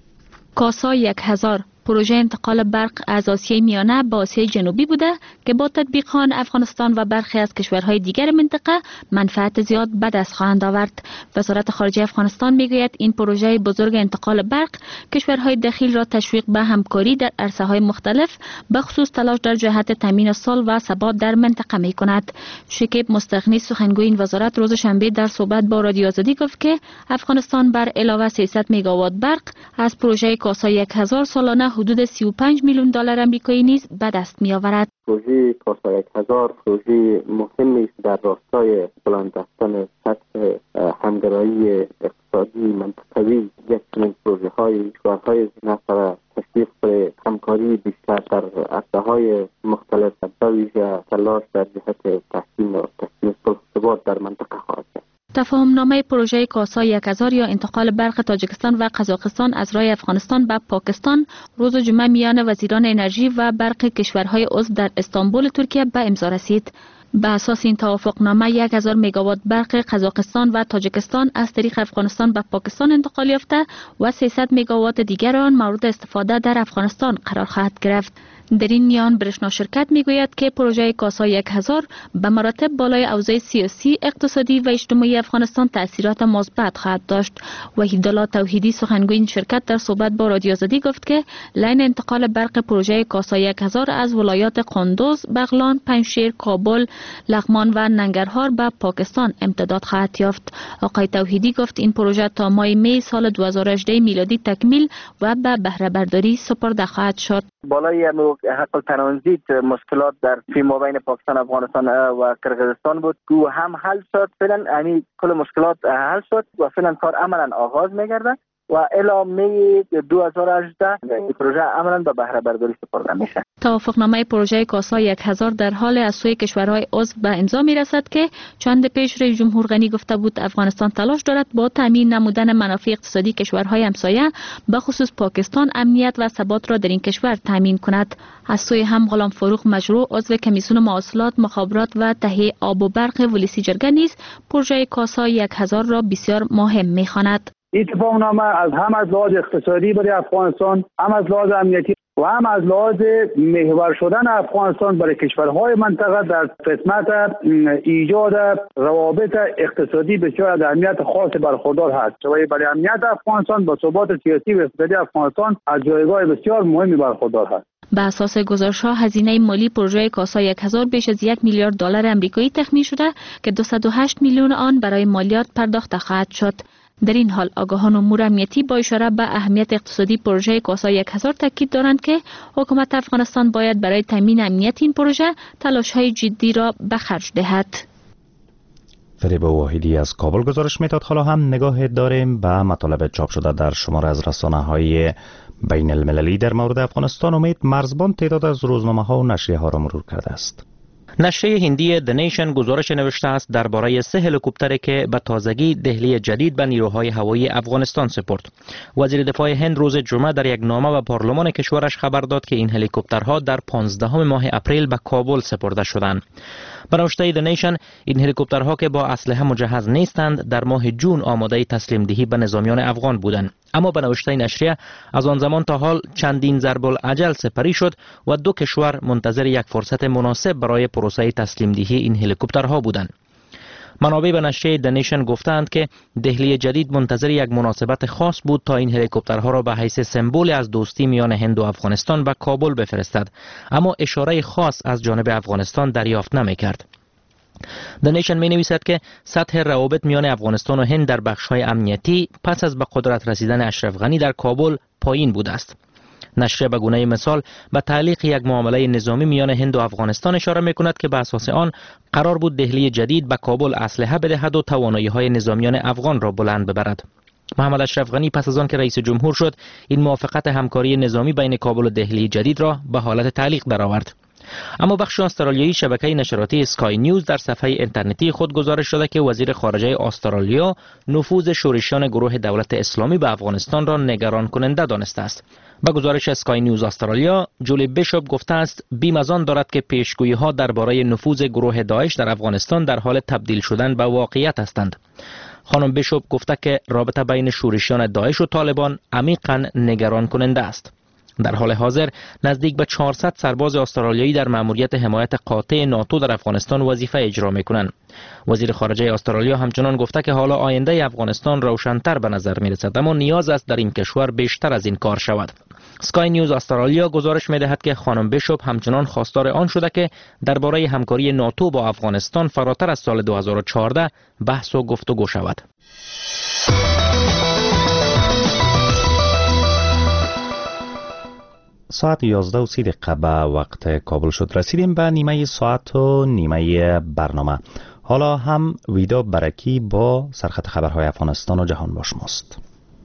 کاسا یک هزار پروژه انتقال برق از آسیای میانه به آسیای جنوبی بوده که با تطبیق آن افغانستان و برخی از کشورهای دیگر منطقه منفعت زیاد به دست خواهند آورد. وزارت خارجه افغانستان میگوید این پروژه بزرگ انتقال برق کشورهای دخیل را تشویق به همکاری در عرصه‌های مختلف به خصوص تلاش در جهت تامین صلح و ثبات در منطقه می کند. شکیب مستغنی سخنگوی این وزارت روز شنبه در صحبت با رادیو آزادی گفت که افغانستان بر علاوه سیصد مگاوات برق از پروژه کاسا یک هزار سالانه حدود سی و پنج میلیون دلار آمریکایی نیز به دست می آورد. پروژه کاسا یک هزار پروژه مهمی است در راستای بلند رفتن سطح همگرایی اقتصادی منطقوی. یک چنین پروژه های کشورهای نفر تشویق به همکاری بیشتر در عرصه‌های مختلف به ویژه تلاش در جهت تحسین و تحسین صلح و ثبات در منطقه خواهد کرد. تفاهمنامه پروژه کاسا یک هزار یا انتقال برق تاجیکستان و قزاقستان از راه افغانستان به پاکستان روز جمعه میان وزیران انرژی و برق کشورهای عضو در استانبول ترکیه به امضا رسید. به اساس این توافقنامه یک هزار مگاوات برق قزاقستان و تاجیکستان از طریق افغانستان به پاکستان انتقال یافته و سیصد مگاوات دیگر آن مورد استفاده در افغانستان قرار خواهد گرفت. در این میان برشنا شرکت میگوید که پروژه کاسا یک هزار به مراتب بالای اوضاع سیاسی، اقتصادی و اجتماعی افغانستان تأثیرات مثبت خواهد داشت. وحیدالله توحیدی سخنگوی این شرکت در صحبت با رادیو آزادی گفت که لاین انتقال برق پروژه کاسا یک هزار از ولایات قندوز، بغلان، پنجشیر، کابل، لغمان و ننگرهار به پاکستان امتداد خواهد یافت. آقای توحیدی گفت این پروژه تا ماه می سال دو هزار و هجده میلادی تکمیل و به بهره برداری سپرده خواهد شد. بالای حق ترانزیت مشکلات در فیما بین پاکستان، افغانستان و کرغزستان بود که هم حل شد. فعلا یعنی کل مشکلات حل شد و فعلا کار عملا آغاز می‌گرده و الی می دو هزار و هجده پروژه عملا به بهره برداری سپرده میشه. توافقنامه پروژه کاسا یک هزار در حال از سوی کشورهای عضو به امضا میرسد که چند پیش رئیس جمهور غنی گفته بود افغانستان تلاش دارد با تامین نمودن منافع اقتصادی کشورهای همسایه به خصوص پاکستان امنیت و ثبات را در این کشور تامین کند. از سوی هم غلام فروخ مشروع عضو کمیسیون مواصلات، مخابرات و تهیه آب و برق ولسی جرگه نیز پروژه کاسا یک هزار را بسیار مهم می‌خواند. این اتفاقنامه از هم از لحاظ اقتصادی برای افغانستان، هم از لحاظ امنیتی و هم از لحاظ محور شدن افغانستان برای کشورهای منطقه در قسمت ایجاد روابط اقتصادی بسیار از اهمیت خاص برخوردار هست و برای امنیت افغانستان با ثبات سیاسی و اقتصادی افغانستان از جایگاه بسیار مهمی برخوردار هست. به اساس گزارش‌ها هزینه مالی پروژه کاسا یک هزار بیش از یک میلیارد دلار آمریکایی تخمین شده که دویست و هشت میلیون آن برای مالیات پرداخت خواهد شد. در این حال آگاهان امور امنیتی با اشاره به اهمیت اقتصادی پروژه کاسا یک هزار تاکید دارند که حکومت افغانستان باید برای تامین امنیت این پروژه تلاش‌های جدی را به خرج دهد. فریبا واحدی از کابل گزارش میداد. حالا هم نگاه داریم به مطالب چاپ شده در شماره از رسانه‌های بین المللی در مورد افغانستان. امید مرزبان تعداد از روزنامه‌ها و نشریه ها را مرور کرده است. نشریه هندی د نیشن گزارش نوشته است درباره سه هلیکوپتری که به تازگی دهلی جدید به نیروهای هوایی افغانستان سپرد. وزیر دفاع هند روز جمعه در یک نامه به پارلمان کشورش خبر داد که این هلیکوپترها در پانزدهم ماه اپریل به کابل سپرده شدند. به نوشته د نیشن این هلیکوپترها که با اسلحه مجهز نیستند در ماه جون آماده تسلیم دهی به نظامیان افغان بودند، اما به نوشته نشریه از آن زمان تا حال چندین ضرب الاجل سپری شد و دو کشور منتظر یک فرصت مناسب برای پروسه تسلیم دهی این هلیکوپترها بودند. منابع به نشریه د نیشن گفتند که دهلی جدید منتظر یک مناسبت خاص بود تا این هلیکوپترها را به حیث سمبل از دوستی میان هند و افغانستان به کابل بفرستد، اما اشاره خاص از جانب افغانستان دریافت نمی‌کرد. د نیشن می نویسد که سطح روابط میان افغانستان و هند در بخش‌های امنیتی پس از به قدرت رسیدن اشرف غنی در کابل پایین بوده است. نشریه به گونه مثال به تعلیق یک معامله نظامی میان هند و افغانستان اشاره می‌کند که به اساس آن قرار بود دهلی جدید به کابل اسلحه بدهد و توانایی‌های نظامیان افغان را بلند ببرد. محمد اشرف غنی پس از آن که رئیس جمهور شد این موافقت همکاری نظامی بین کابل و دهلی جدید را به حالت تعلیق درآورد. اما بخش استرالیایی شبکه نشراتی اسکای نیوز در صفحه اینترنتی خود گزارش داده که وزیر خارجه استرالیا نفوذ شورشیان گروه دولت اسلامی به افغانستان را نگران کننده دانسته است. با گزارش اسکای نیوز استرالیا، جولی بیشوپ گفته است بیم از آن دارد که پیشگویی ها درباره نفوذ گروه داعش در افغانستان در حال تبدیل شدن به واقعیت هستند. خانم بیشوپ گفته که رابطه بین شورشیان داعش و طالبان عمیقاً نگران کننده است. در حال حاضر نزدیک به چهارصد سرباز استرالیایی در مأموریت حمایت قاطع ناتو در افغانستان وظیفه اجرا می‌کنند. وزیر خارجه استرالیا همچنان گفته که حالا آینده افغانستان روشن‌تر به نظر می‌رسد، اما نیاز است در این کشور بیشتر از این کار شود. اسکای نیوز استرالیا گزارش می‌دهد که خانم بیشوپ همچنان خواستار آن شده که درباره همکاری ناتو با افغانستان فراتر از سال دو هزار و چهارده بحث و گفتگو شود. ساعت یازده و سی دقیقه به وقت کابل شد. رسیدیم به نیمه ساعت و نیمه برنامه. حالا هم ویدا برکی با سرخط خبرهای افغانستان و جهان با شماست.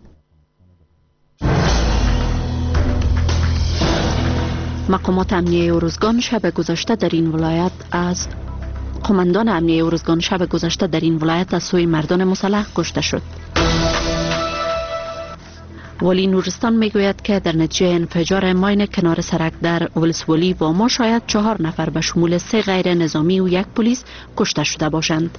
مقامات امنیه ارزگان شب گذشته در این ولایت از قماندان امنیه ارزگان شب گذشته در این ولایت از سوی مردان مسلح کشته شد. ولی نورستان میگوید که در نتیجه انفجار ماین کنار سرک در ولسوالی با ما شاید چهار نفر به شمول سه غیر نظامی و یک پلیس کشته شده باشند.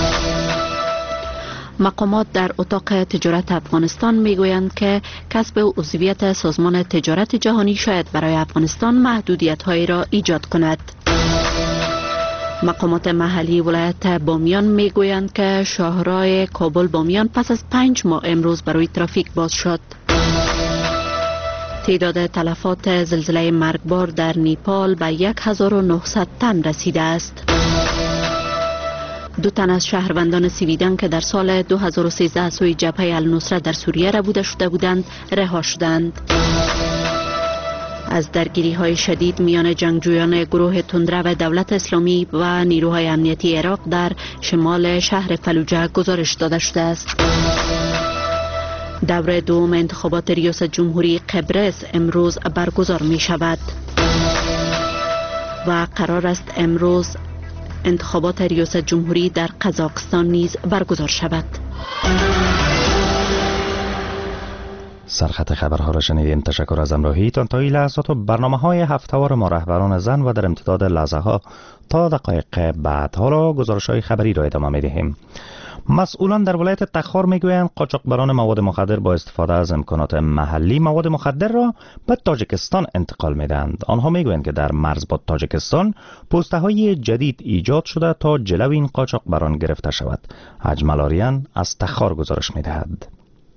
مقامات در اتاق تجارت افغانستان میگویند که کسب عضویت سازمان تجارت جهانی شاید برای افغانستان محدودیت‌هایی را ایجاد کند. مقامات محلی ولایت بامیان میگویند که شاهراه کابل بامیان پس از پنج ماه امروز برای ترافیک باز شد. تعداد تلفات زلزله مرگبار در نیپال به یک هزار و نهصد تن رسیده است. دو تن از شهروندان سویدن که در سال دو هزار و سیزده سوی جبهه النصره در سوریه ربوده شده بودند رها شدند. از درگیری های شدید میان جنگجویان گروه تندره و دولت اسلامی و نیروهای امنیتی عراق در شمال شهر فلوجه گزارش داده شده است. دور دوم انتخابات ریاست جمهوری قبرس امروز برگزار می شود و قرار است امروز انتخابات ریاست جمهوری در قزاقستان نیز برگزار شود. سرخط خبرها را شنیدین. تشکر از همراهیتان. تا این لحظات و برنامه های هفته‌وار ما رهبران زن و در امتداد لحظه ها تا دقایق بعد حالا گزارش های خبری را ادامه می دهیم. مسئولان در ولایت تخار میگویند قاچاقبران مواد مخدر با استفاده از امکانات محلی مواد مخدر را به تاجیکستان انتقال میدهند. آنها میگویند که در مرز با تاجیکستان پوسته های جدید ایجاد شده تا جلو این قاچاقبران گرفته شود. اجمل آریان از تخار گزارش میدهد.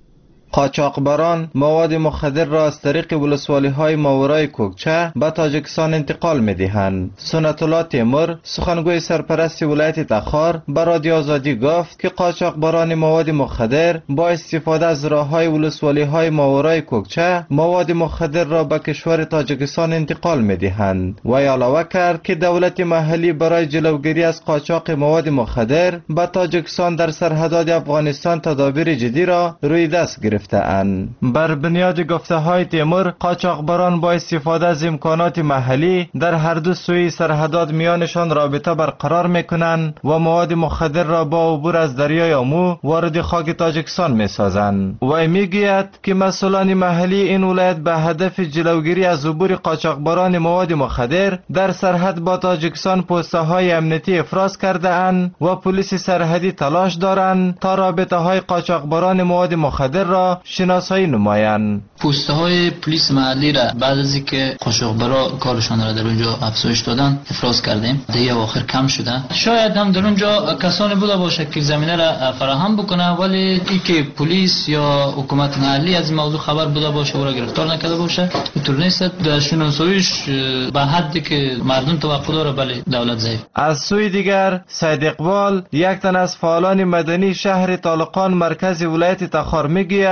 قاچاقبران مواد مخدر را از طریق ولسوالی های ماورای کوکچه به تاجیکستان انتقال می دهند. سنت الله تیمور سخنگوی سرپرست ولایت تخار به رادیو آزادی گفت که قاچاقبران مواد مخدر با استفاده از راه های ولسوالی های ماورای کوکچه مواد مخدر را به کشور تاجیکستان انتقال می دهند. و علاوه کرد که دولت محلی برای جلوگیری از قاچاق مواد مخدر به تاجیکستان در سرحدات افغانستان تدابیر جدی را روی دست گرفت. بر بنیاد گفته های تیمور قاچاقبران با استفاده از امکانات محلی در هر دو سوی سرحدات میانشان رابطه برقرار میکنند و مواد مخدر را با عبور از دریای آمو وارد خاک تاجیکستان میسازند. و میگوید که مسئولان محلی این ولایت به هدف جلوگیری از عبور قاچاقبران مواد مخدر در سرحد با تاجیکستان پوسته های امنیتی افراز کرده اند و پلیس سرحدی تلاش دارند تا رابطه های قاچاقبران مواد مخدر را شناسایی نمایند. پوسته های پلیس محلی را بعد از اینکه قاچاقبرا کارشان را در اونجا افزایش دادن افراز کردیم. دیگه آخر کم شده. شاید هم در اونجا کسانی بوده باشه که زمینه را فراهم بکنه، ولی اینکه پلیس یا حکومت محلی از این موضوع خبر بوده باشه و را گرفتار نکرده باشه اینطور نیست. در شناساییش به حدی که مردم توقع داره بله دولت ضعیف. از سوی دیگر سید اقبال یک تن از فعالان مدنی شهر طالقان مرکز ولایت تخار میگوید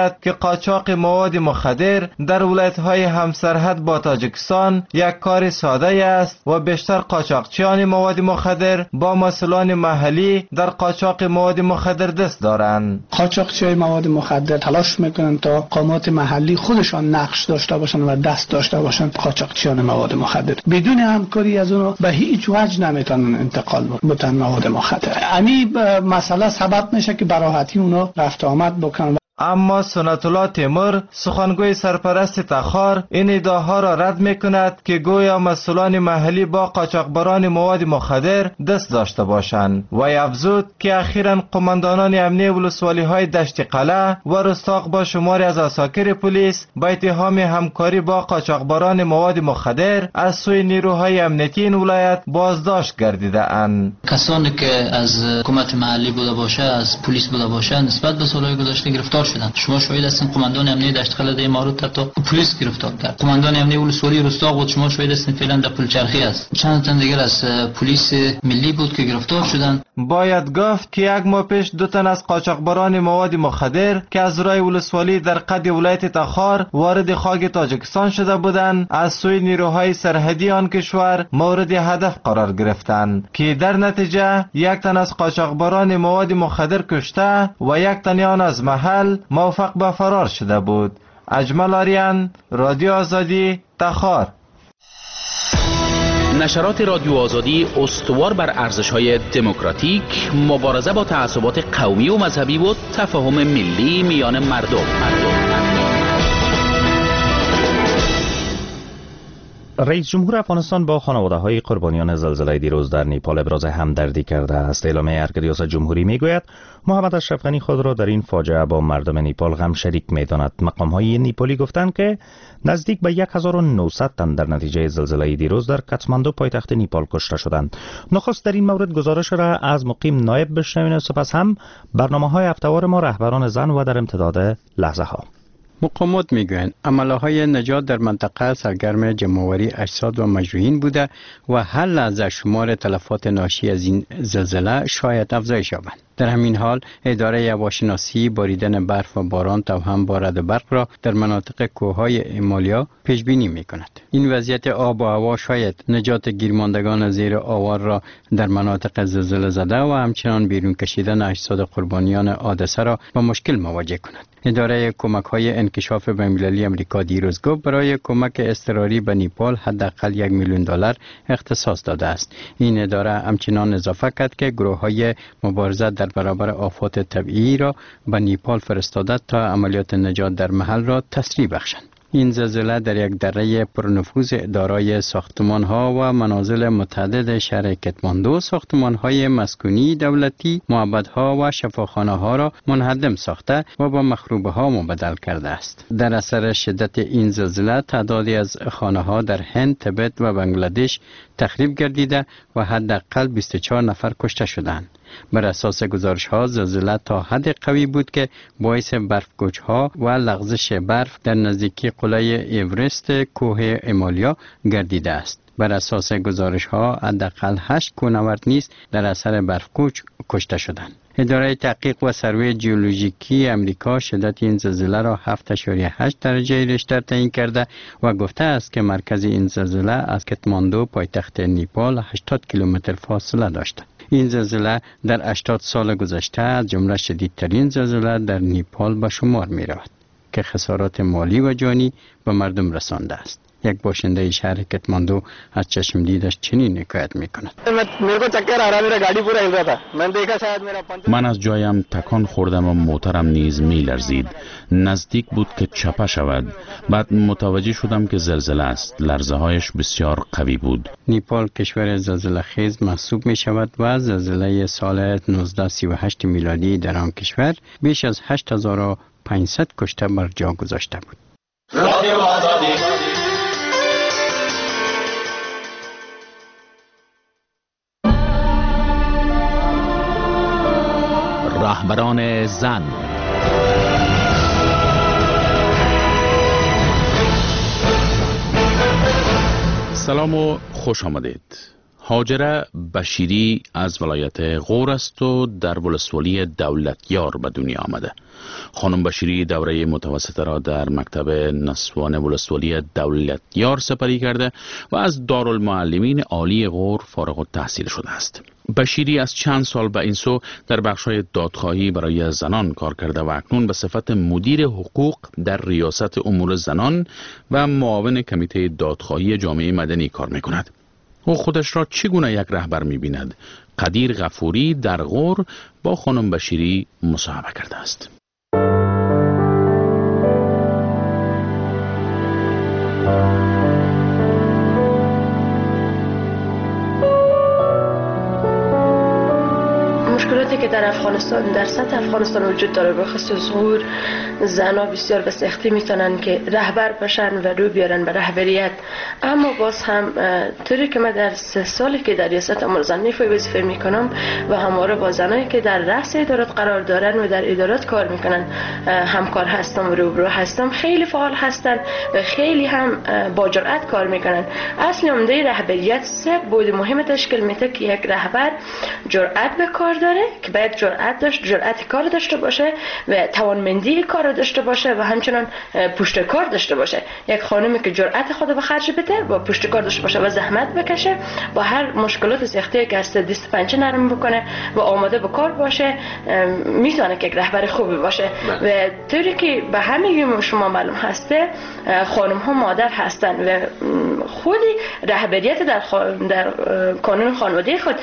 میگوید که قاچاق مواد مخدر در ولایت‌های همسرحد با تاجیکستان یک کار ساده است و بیشتر قاچاقچیان مواد مخدر با مسئولان محلی در قاچاق مواد مخدر دست دارند. قاچاقچیای مواد مخدر تلاش میکنند تا قامات محلی خودشان نقش داشته باشند و دست داشته باشند قاچاقچیان مواد مخدر. بدون همکاری از اونها به هیچ وجه نمیتونن انتقال بکنن مواد مخدر. یعنی مسئله سبب میشه که براحتی اونا رفت آمد بکنن. اما سنت الله تیمور سخنگوی سرپرست تخار این ادعاها را رد میکند که گویا مسئولان محلی با قاچاقبران مواد مخدر دست داشته باشند و افزود که اخیراً قماندانان امنی ولسوالی های دشت قلعه و رستاق با شماری از عساکر پلیس با اتهام همکاری با قاچاقبران مواد مخدر از سوی نیروهای امنیتی این ولایت بازداشت گردیده اند. کسانی که از حکومت محلی بوده باشه، از پلیس بوده باشه، نسبت به سالهای گذشته گرفتار شدن. شما شاهد هستین قماندان امنیتی دشت قلعه مارود تا پلیس گرفتار کرد. قماندان امنیتی ولسوالی رستاق بود، شما شاهد هستین فعلا در پلچرخی است. چند تن دیگر از پلیس ملی بود که گرفتار شدند. باید گفت که یک ماه پیش دو تن از قاچاقبران مواد مخدر که از رای ولسوالی در قد ولایت تخار وارد خاک تاجیکستان شده بودند از سوی نیروهای سرحدی آن کشور مورد هدف قرار گرفتند که در نتیجه یک تن از قاچاقبران مواد مخدر کشته و یک تن آن از محل موفق به فرار شده بود. اجمل آریان، رادیو آزادی، تخار. نشرات رادیو آزادی استوار بر ارزش‌های دموکراتیک، مبارزه با تعصبات قومی و مذهبی و تفاهم ملی میان مردم. رئیس جمهور افغانستان با خانواده‌های قربانیان زلزله دیروز در نیپال ابراز همدردی کرده است. اعلامیه ارکد ریاست جمهوری میگوید محمد اشرف غنی خود را در این فاجعه با مردم نیپال غم شریک می‌داند. مقام‌های نیپالی گفتند که نزدیک به هزار و نهصد تن در نتیجه زلزله دیروز در کاتماندو پایتخت نیپال کشته شدند. نخست در این مورد گزارش را از مقیم نایب بشنویم، سپس هم برنامه‌های هفته‌وار ما رهبران زن و در امتداد لحظه‌ها. مقامات میگویند عمله های نجات در منطقه سرگرم جمع‌آوری اجساد و مجروحین بوده و هر لحظه شمار تلفات ناشی از این زلزله شاید افزایش یابند. در همین حال اداره هواشناسی باریدن برف و باران تا هم با رعد برق را در مناطق کوههای ایمالیا پیش بینی می کند. این وضعیت آب و هوا شاید نجات گیرماندگان زیر آوار را در مناطق زلزله زده و همچنان بیرون کشیدن اجساد قربانیان حادثه را با مشکل مواجه کند. اداره کمک های انکشاف بین‌المللی امریکا دیروز گفت برای کمک اضطراری به نیپال حداقل یک میلیون دلار اختصاص داده است. این اداره همچنان اضافه کرد که گروه های مبارزه در برابر آفات طبیعی را به نیپال فرستاده تا عملیات نجات در محل را تسریع بخشند. این زلزله در یک دره پرنفوذ دارای ساختمان‌ها و منازل متعدد شهر کاتماندو ساختمان‌های مسکونی دولتی، معبدها و شفاخانه‌ها را منهدم ساخته و با مخروبه‌ها مبدل کرده است. در اثر شدت این زلزله تعدادی از خانه‌ها در هند، تبت و بنگلادش تخریب گردیده و حداقل بیست و چهار نفر کشته شدند. بر اساس گزارش ها زلزله تا حد قوی بود که باعث برفگوچ ها و لغزش برف در نزدیکی قله ایورست کوه ایمالیا گردیده است. بر اساس گزارش ها حداقل هشت کوهنورد نیز در اثر برفگوچ کشته شدند. اداره تحقیق و سروی جیولوژیکی امریکا شدت این زلزله را هفت اشاریه هشت درجه ریشتر تعیین کرده و گفته است که مرکز این زلزله از کاتماندو پایتخت نیپال هشتاد کیلومتر فاصله داشت. این زلزله در هشتاد سال گذشته از جمله شدیدترین زلزله در نیپال به شمار می رود که خسارات مالی و جانی به مردم رسانده است. یک باشنده شهر کاتماندو از چشم دیدش چنین حکایت می کند. من از جایم تکان خوردم و موترم نیز می لرزید. نزدیک بود که چپه شود. بعد متوجه شدم که زلزله است. لرزه هایش بسیار قوی بود. نیپال کشور زلزله خیز محسوب می شود و زلزله سال نوزده سی و هشت میلادی در آن کشور بیش از هشت هزار و پانصد کشته بر جا گذاشته بود. رهبران زن. سلام و خوش آمدید. هاجره بشیری از ولایت غور است و در ولسوالی دولتیار به دنیا آمده. خانم بشیری دوره متوسطه را در مکتب نسوان ولسوالی دولتیار سپری کرده و از دارالمعلمین عالی غور فارغ التحصیل شده است. بشیری از چند سال به این سو در بخش‌های دادخواهی برای زنان کار کرده و اکنون به صفت مدیر حقوق در ریاست امور زنان و معاون کمیته دادخواهی جامعه مدنی کار می‌کند. او خودش را چگونه یک رهبر می‌بیند؟ قدیر غفوری در غور با خانم بشیری مصاحبه کرده است. مشکلاتی که در افغانستان در سطح افغانستان وجود داره به خصوص غور، زنها بسیار به سختی میتونن که رهبر بشن و رو بیارن به رهبریت. اما باز هم طوری که من در سه سالی که در ریاست امور زنان وظیفه میکنم و همواره با زنایی که در رأس ادارات قرار دارن و در ادارات کار میکنن همکار هستم و روبرو هستم، خیلی فعال هستن و خیلی هم با جرأت کار میکنن. اصل عمده رهبریت سه بود مهم تشکیل میده که یک رهبر جرأت به کار داره که باید جرأت داشت جرأت کار داشته باشه و توانمندی کار داشته باشه و همچنان پشت کار داشته باشه. یک خانمی که جرأت خود به خرج بده با پشت کار داشته باشه و زحمت بکشه، با هر مشکلات سختی که است دست پنجه نرم بکنه و آماده به کار باشه، میتونه که یک رهبر خوبی باشه. و طوری که به همه شما معلوم هسته خانم ها مادر هستن و خودی رهبریت در, خوا... در کانون خانواده خود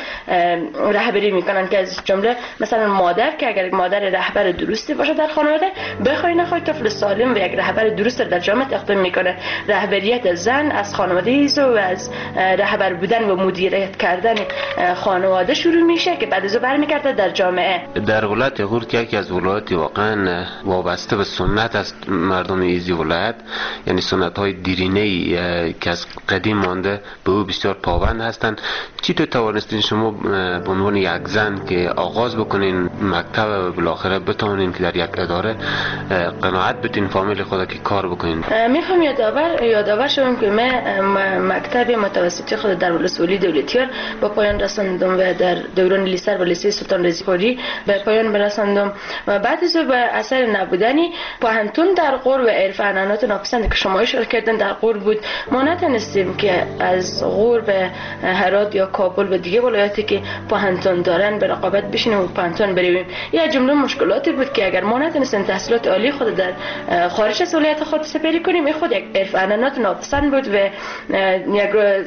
رهبری میکنن که از جمله مثلا مادر که اگر مادر رهبر درستی باشه در خانواده، بخوای نخوای طفل سالم و یک رهبر درست در جامعه تقدیم میکنه. رهبریت زن از خانواده ایست و از رهبر بودن و مدیریت کردن خانواده شروع میشه که بعد از برمیگرده در جامعه. در ولایت غور که یکی از ولایات واقعا وابسته به سنت است مردم ایزی ولایت، یعنی سنت های دیرینه‌ای که از قدیم مانده به او بسیار پابند هستند. چی تو توانستین شما به عنوان یک زن که آغاز بکنین مکتب و بالاخره بتونین که در یک اداره قناعت بتین فامیل خود که کار بکنین؟ میخوام یادآور یادآور شوم که من مکتب متوسطی خود در ولسوالی دولتیار با پایان رساندم و در دوران لیسر و لیسه سلطان رضا پوری به پایان برساندم و بعد از به اثر نبودنی پوهنتون در غور و عرف عنعنات ناپسند که شما اشاره کردن در غور بود، ما نتونستیم که از غور به هرات یا کابل و دیگه ولایاتی که پوهنتون دارن به رقابت بشینیم و پوهنتون برویم. یا جمله مشکلاتی بود که اگر ما نتونستیم تحصیلات عالی خود در خارج از ولایت خود سپری کنیم، این خود یک عرف عنعنات ناپسند بود و یک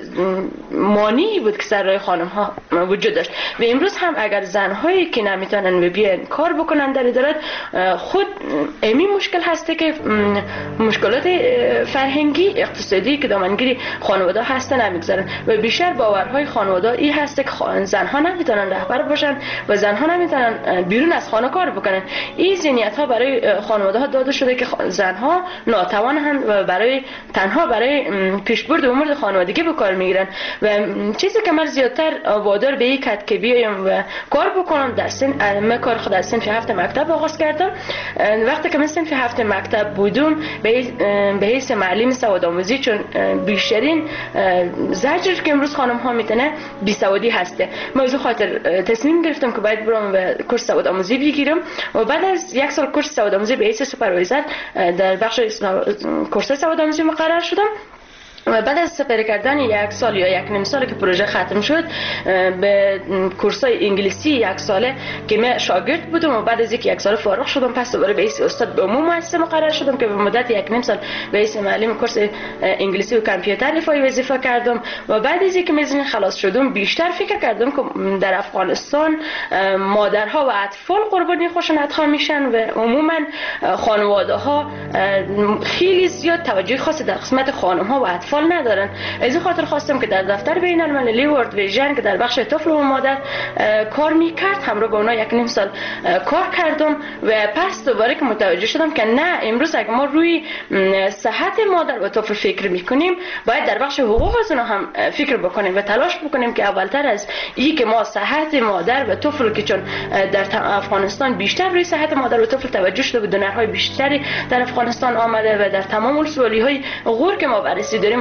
مانعی بود که سر راه خانم ها وجود داشت. و امروز هم اگر زنهایی که نمیتونن بیان کار بکنن در ادارات، خود امی مشکل هسته که مشکلات فرهنگی اقتصادی که دامنگیری خانواده هستن نمیگذارن و بیشتر باورهای خانواده ای هسته که زنها نمیتونن رهبر باشن و زنها نمیتونن بیرون از خانه کار بکنن. این ذهنیت ها برای خانواده ها داده شده که زنها ناتوانند و برای تنها برای پیشبرد امور خانوادگی به کار میگیرن. و چیزی که من زیادتر وادار به این کد که بیایم و کار بکنم در سن من کار خود از صنف هفت مکتب آغاز کردم. وقتی که من صنف هفت مکتب بودم به حیث معلم سواد آموزی، چون بیشترین زجر که امروز خانم ها میتونه بی سوادی هسته، موضوع خاطر تصمیم گرفتم که باید برام و کورس سواد آموزی بگیرم و بعد از یک سال کورس سواد آموزی به حیث سوپروایزر در بخش کورس سواد آموزی مقرر شدم. و بعد از سپری کردن یک سال یا یک نیم سال که پروژه ختم شد، به کورسای انگلیسی یک ساله که من شاگرد بودم و بعد از اینکه یک سال فارغ شدم پس دوباره به حیث استاد به عموم مؤسسه مقرر شدم که به مدت یک نیم سال به حیث معلم کورس انگلیسی و کامپیوتر رفاهی وظیفه کردم. و بعد از اینکه میزین خلاص شدم بیشتر فکر کردم که در افغانستان مادرها و اطفال قربانی خشونت‌ها میشن و عموما خانواده ها خیلی زیاد توجه خاصی در قسمت خانم‌ها و اطفال ندارن. از این خاطر خواستم که در دفتر بین المللی ورلد ویژن که در بخش طفل و مادر کار میکرد همراه با اونا یک نیم سال کار کردم و پس دوباره که متوجه شدم که نه، امروز اگه ما روی صحت مادر و طفل فکر میکنیم باید در بخش حقوق از اونها هم فکر بکنیم و تلاش بکنیم که اولتر از این که ما صحت مادر و طفل که چون در افغانستان بیشتر روی صحت مادر و طفل توجه شده و دونرهای بیشتری در افغانستان آمده و در تمام ولسوالی‌های غور که ما بررسی داریم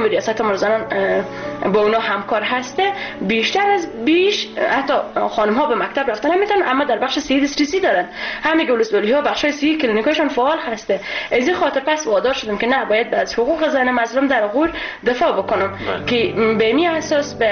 ریاست امور زنان با اونا همکار هسته. بیشتر از بیش حتی خانم ها به مکتب رفتن نمیتونن، اما در بخش صحی دسترسی دارن. همه ولسوالی ها بخش صحی کلینیکاشون فعال هسته. از این خاطر پس وادار شدم که نه، باید از حقوق زن مظلوم در غور دفاع بکنم که به می اساس به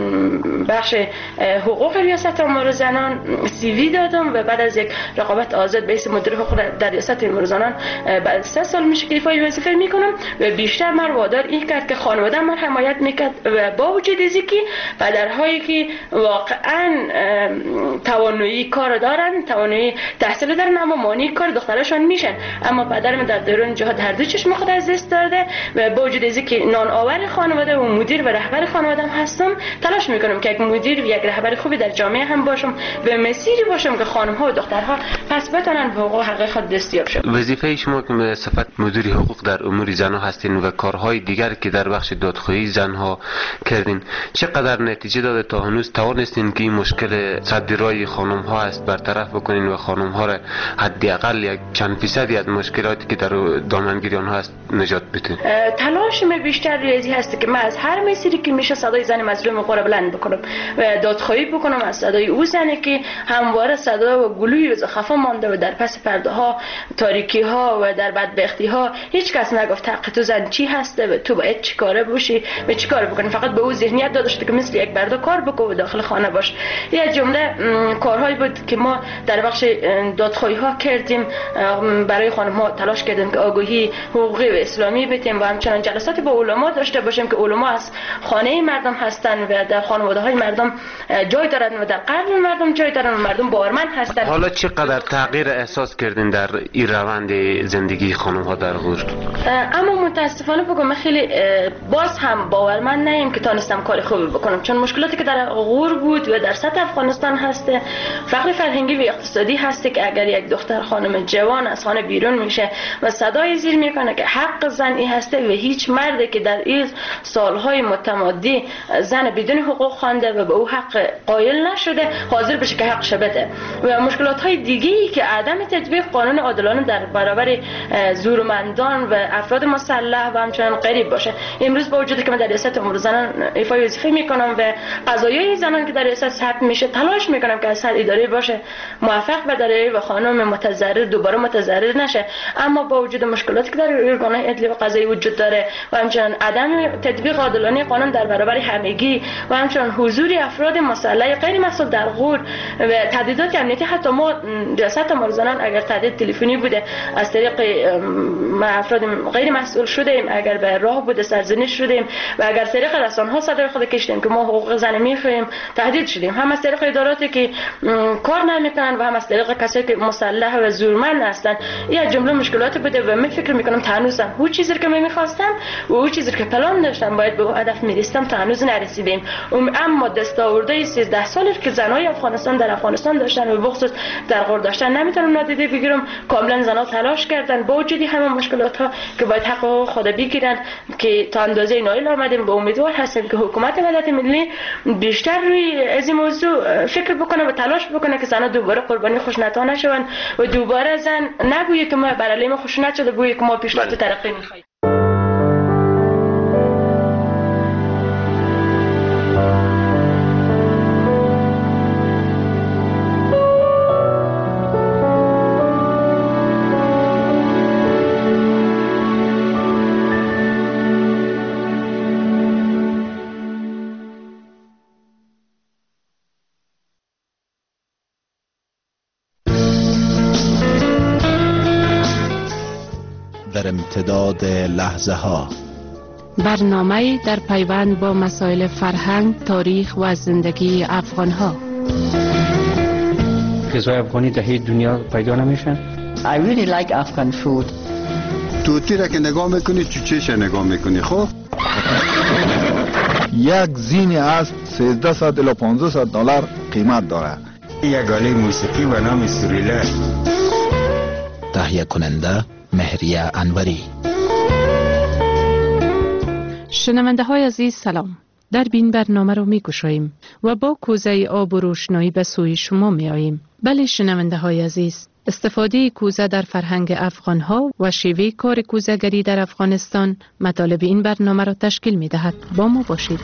بخش حقوق ریاست امور زنان سی وی دادم و بعد از یک رقابت آزاد به اسم مدیر حقوق در ریاست امور زنان بعد سه سال میشه که ایفای وظیفه میکنم و بیشتر من وادار این کرد که خانواده من حمایت میکرد و با وجود ازی که پدرهایی که واقعا توانایی کار دارن، توانایی تحصیل دارن، اما مانع کار دخترشان میشن، اما پدرم در دوران جهاد هر دو چشم خود از دست داده و با وجود ازی که نان آور خانواده و مدیر و رهبر خانواده هم هستم، تلاش میکنم که یک مدیر و یک رهبر خوبی در جامعه هم باشم و مسیری باشم که خانم ها و دخترها پس بتونن به حقوق حقیقی خود دستیاب شوند. وظیفه شما که به صفت مدیر حقوق در امور زنها هستین و کارهای دیگر که در بخش دادخواهی زنها کردین، چقدر نتیجه داده تا هنوز توانستین که این مشکل صدرای خانم ها است برطرف بکنین و خانم ها را حداقل یک چند فیصدی از مشکلاتی که در دامنگیری آنها هست نجات بدین؟ تلاش من بیشتر ریاضی هست که من از هر مسیری که میشه صدای زن مظلوم خود بلند بکنم و دادخواهی بکنم از صدای او زنی که همواره صدا و گلوی و خفا مانده و در پس پرده ها، تاریکی ها و در بدبختی ها هیچ کس نگفت حق تو زن چی هسته و تو باید چی کاره باشی و چی کار بکنی. فقط به او ذهنیت داده شده که مثل یک برده کار بکن و داخل خانه باش. یه جمله کارهایی بود که ما در بخش دادخواهی ها کردیم، برای خانم ها تلاش کردیم که آگاهی حقوقی و اسلامی بدیم و همچنان جلسات با علما داشته باشیم که علما از خانه مردم هستن و در خانواده های مردم جای دارن و در قلب مردم جای دارن و مردم باورمند هستن. حالا چقدر تغییر احساس کردین در این روند زندگی خانم ها در غور؟ اما متاسفانه بگم خیلی باز هم باورمند نیم که تانستم کار خوبی بکنم، چون مشکلاتی که در غور بود و در سطح افغانستان هسته، فقر فرهنگی و اقتصادی هسته که اگر یک دختر خانم جوان از خانه بیرون میشه و صدای زیر میکنه که حق زنی هسته و هیچ مردی که در این سالهای متمادی زن بدون حقوق خوانده و به او حق قائل نشده حاضر بشه که حقش بده و مشکلات های دیگه‌ای که عدم تطبیق قانون عادلانه در برابر زورمندان و افراد مسلح و همچنان غریب باشه. امروز با وجودی که من در ریاست امور زنان ایفای وظیفه میکنم و قضایای زنان که در ریاست ثبت میشه تلاش میکنم که از هر اداره باشه موفق به دریایی و خانم متضرر دوباره متضرر نشه، اما با وجود مشکلاتی که در ارگان‌های عدلی و قضایی وجود داره و همچنان عدم تطبیق عادلانه قانون در برابر همگی و همچنان حضور افراد مسلح غیر مسئول در غور و تهدیدات امنیتی، حتی ما ریاست امور زنان اگر تهدید تلفنی بوده از طریق افراد غیر مسئول شدیم، اگر به راه بوده سرزنش شدیم و اگر طریق رسانه‌ها صدای خود کشیدیم که ما حقوق زن میخوایم تهدید شدیم، هم از طریق اداراتی که کار نمیکنن و هم از طریق کسایی که مسلح و زورمند هستن. این جمله مشکلات بوده و من فکر میکنم تا هنوزم اون چیزی که من میخواستم و اون چیزی که پلان داشتم باید به اون هدف میرسیدم تا هنوز نرسیدیم. اما دستاورده سیزده سالی که زنای افغانستان در افغانستان داشتن و بخصوص در غور داشتن نمیتونم نادیده بگیرم. کاملا زنا تلاش کردن با وجودی همه مشکلات ها که باید حق خود بگیرن که تا اندازه نایل آمدیم. به امیدوار هستیم که حکومت وحدت ملی بیشتر روی از این موضوع فکر بکنه و تلاش بکنه که زنها دوباره قربانی خشونت‌ها نشوند و دوباره زن نگویه که ما بر علیه ما خشونت شده، گویه که ما پیشرفت ترقی می‌خوایم. در امتداد لحظه ها برنامه در پیوند با مسائل فرهنگ، تاریخ و زندگی افغان ها. غذای افغانی در هیچ دنیا پیدا نمیشن. I really like Afghan food. توتی را که نگاه میکنی چوچهش نگاه میکنی. خب یک زین اسب سیزده صد الی پانزده صد دلار قیمت داره. یک آله موسیقی به نام سوریله. تهیه کننده مهریه انوری. شنونده های عزیز سلام. در بین برنامه رو می گشاییم و با کوزه آب و روشنایی به سوی شما می آییم. بله شنونده های عزیز، استفاده کوزه در فرهنگ افغانها و شیوه کار کوزه‌گری در افغانستان مطالب این برنامه را تشکیل می دهد. با ما باشید.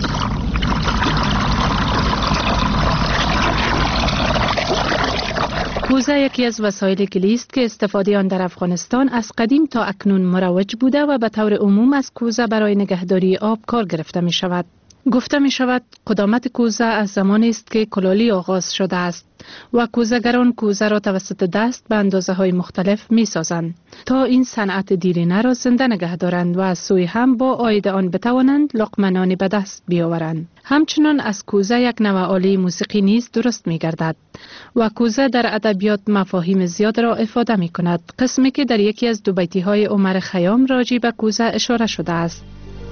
کوزه یکی از وسایل کلی است که استفاده آن در افغانستان از قدیم تا اکنون مروج بوده و به طور عموم از کوزه برای نگهداری آب کار گرفته می شود. گفته می شود قدامت کوزه از زمانی است که کلالی آغاز شده است و کوزه‌گران کوزه را توسط دست به اندازه های مختلف می سازند تا این صنعت دیرینه را زنده نگه دارند و از سوی هم با عاید آن بتوانند لقمه به دست بیاورند. همچنان از کوزه یک نوع آله موسیقی نیز درست می گردد و کوزه در ادبیات مفاهیم زیاد را افاده می کند، قسمی که در یکی از دو بیتی های عمر خیام راجع به کوزه اشاره شده است.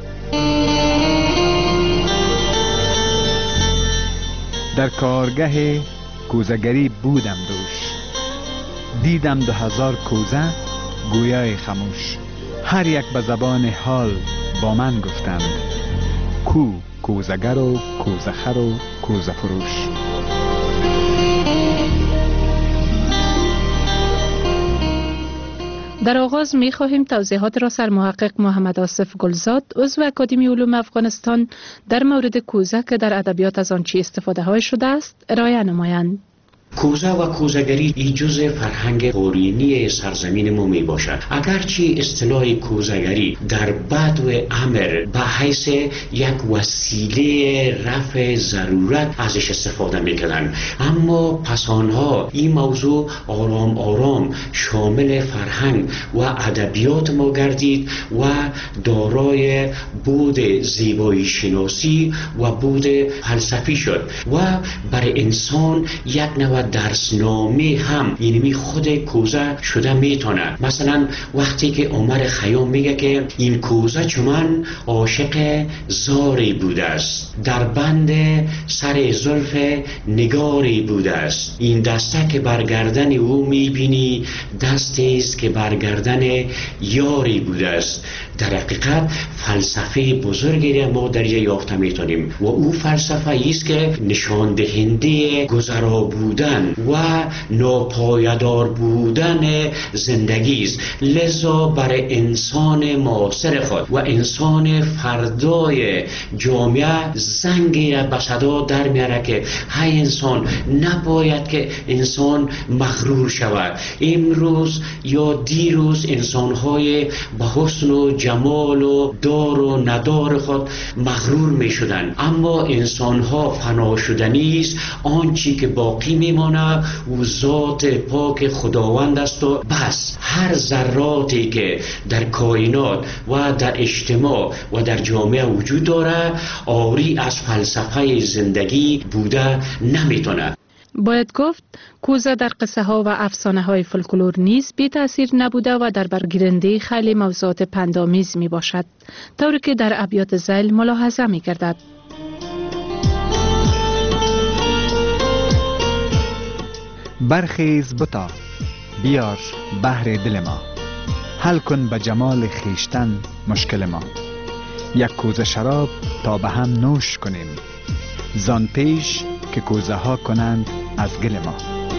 در کارگه کوزه‌گری بودم دوش، دیدم دو هزار کوزه گویای خموش، هر یک به زبان حال با من گفتند کو کوزه‌گر و کوزه‌خر و کوزه فروش. در آغاز می خواهیم توضیحات را سر محقق محمد آصف گلزاد عضو اکادمی علوم افغانستان در مورد کوزه که در ادبیات از آن چی استفاده های شده است ارائه نمایند. کوزه و کوزه‌گری ای جزء فرهنگ قرینی سرزمین ما می باشد. اگرچه اصطلاح کوزه‌گری در بدو امر به حیث یک وسیله رفع ضرورت ازش استفاده می کردن، اما پس آنها این موضوع آرام آرام شامل فرهنگ و ادبیات ما گردید و دارای بود زیبایی شناسی و بود فلسفی شد و برای انسان یک نوع درسنامه هم یعنی خود کوزه شده میتونه. مثلا وقتی که عمر خیام میگه که این کوزه چون عاشق زاری بوده است، در بند سر زلف نگاری بوده است، این دسته که برگردن او میبینی دستی است که برگردن یاری بوده است. در حقیقت فلسفه بزرگی را ما در یافته میتونیم و او فلسفه است که نشان دهنده گذرا بودن و ناپایدار بودن زندگی است. لذا برای انسان معاصر خود و انسان فردای جامعه زنگی را به صدا در میاره که های انسان نباید که انسان مغرور شود. امروز یا دیروز انسان‌های به حسن و جمال و دار و ندار خود مغرور می شدن، اما انسان‌ها فنا شدنی است. آنچه که باقی میمانه او ذات پاک خداوند است و بس. هر ذراتی که در کائنات و در اجتماع و در جامعه وجود داره آری از فلسفه زندگی بوده نمیتونه. باید گفت کوزه در قصه ها و افسانه های فولکلور نیز بی تأثیر نبوده و در برگیرنده خیلی موضوعات پندآمیز می باشد، طوری که در ابیات ذیل ملاحظه می گردد. برخیز بتا بیار بحر دل ما، حل کن به جمال خیشتن مشکل ما، یک کوزه شراب تا به هم نوش کنیم، زان پیش که کوزه ها کنند از گل ما.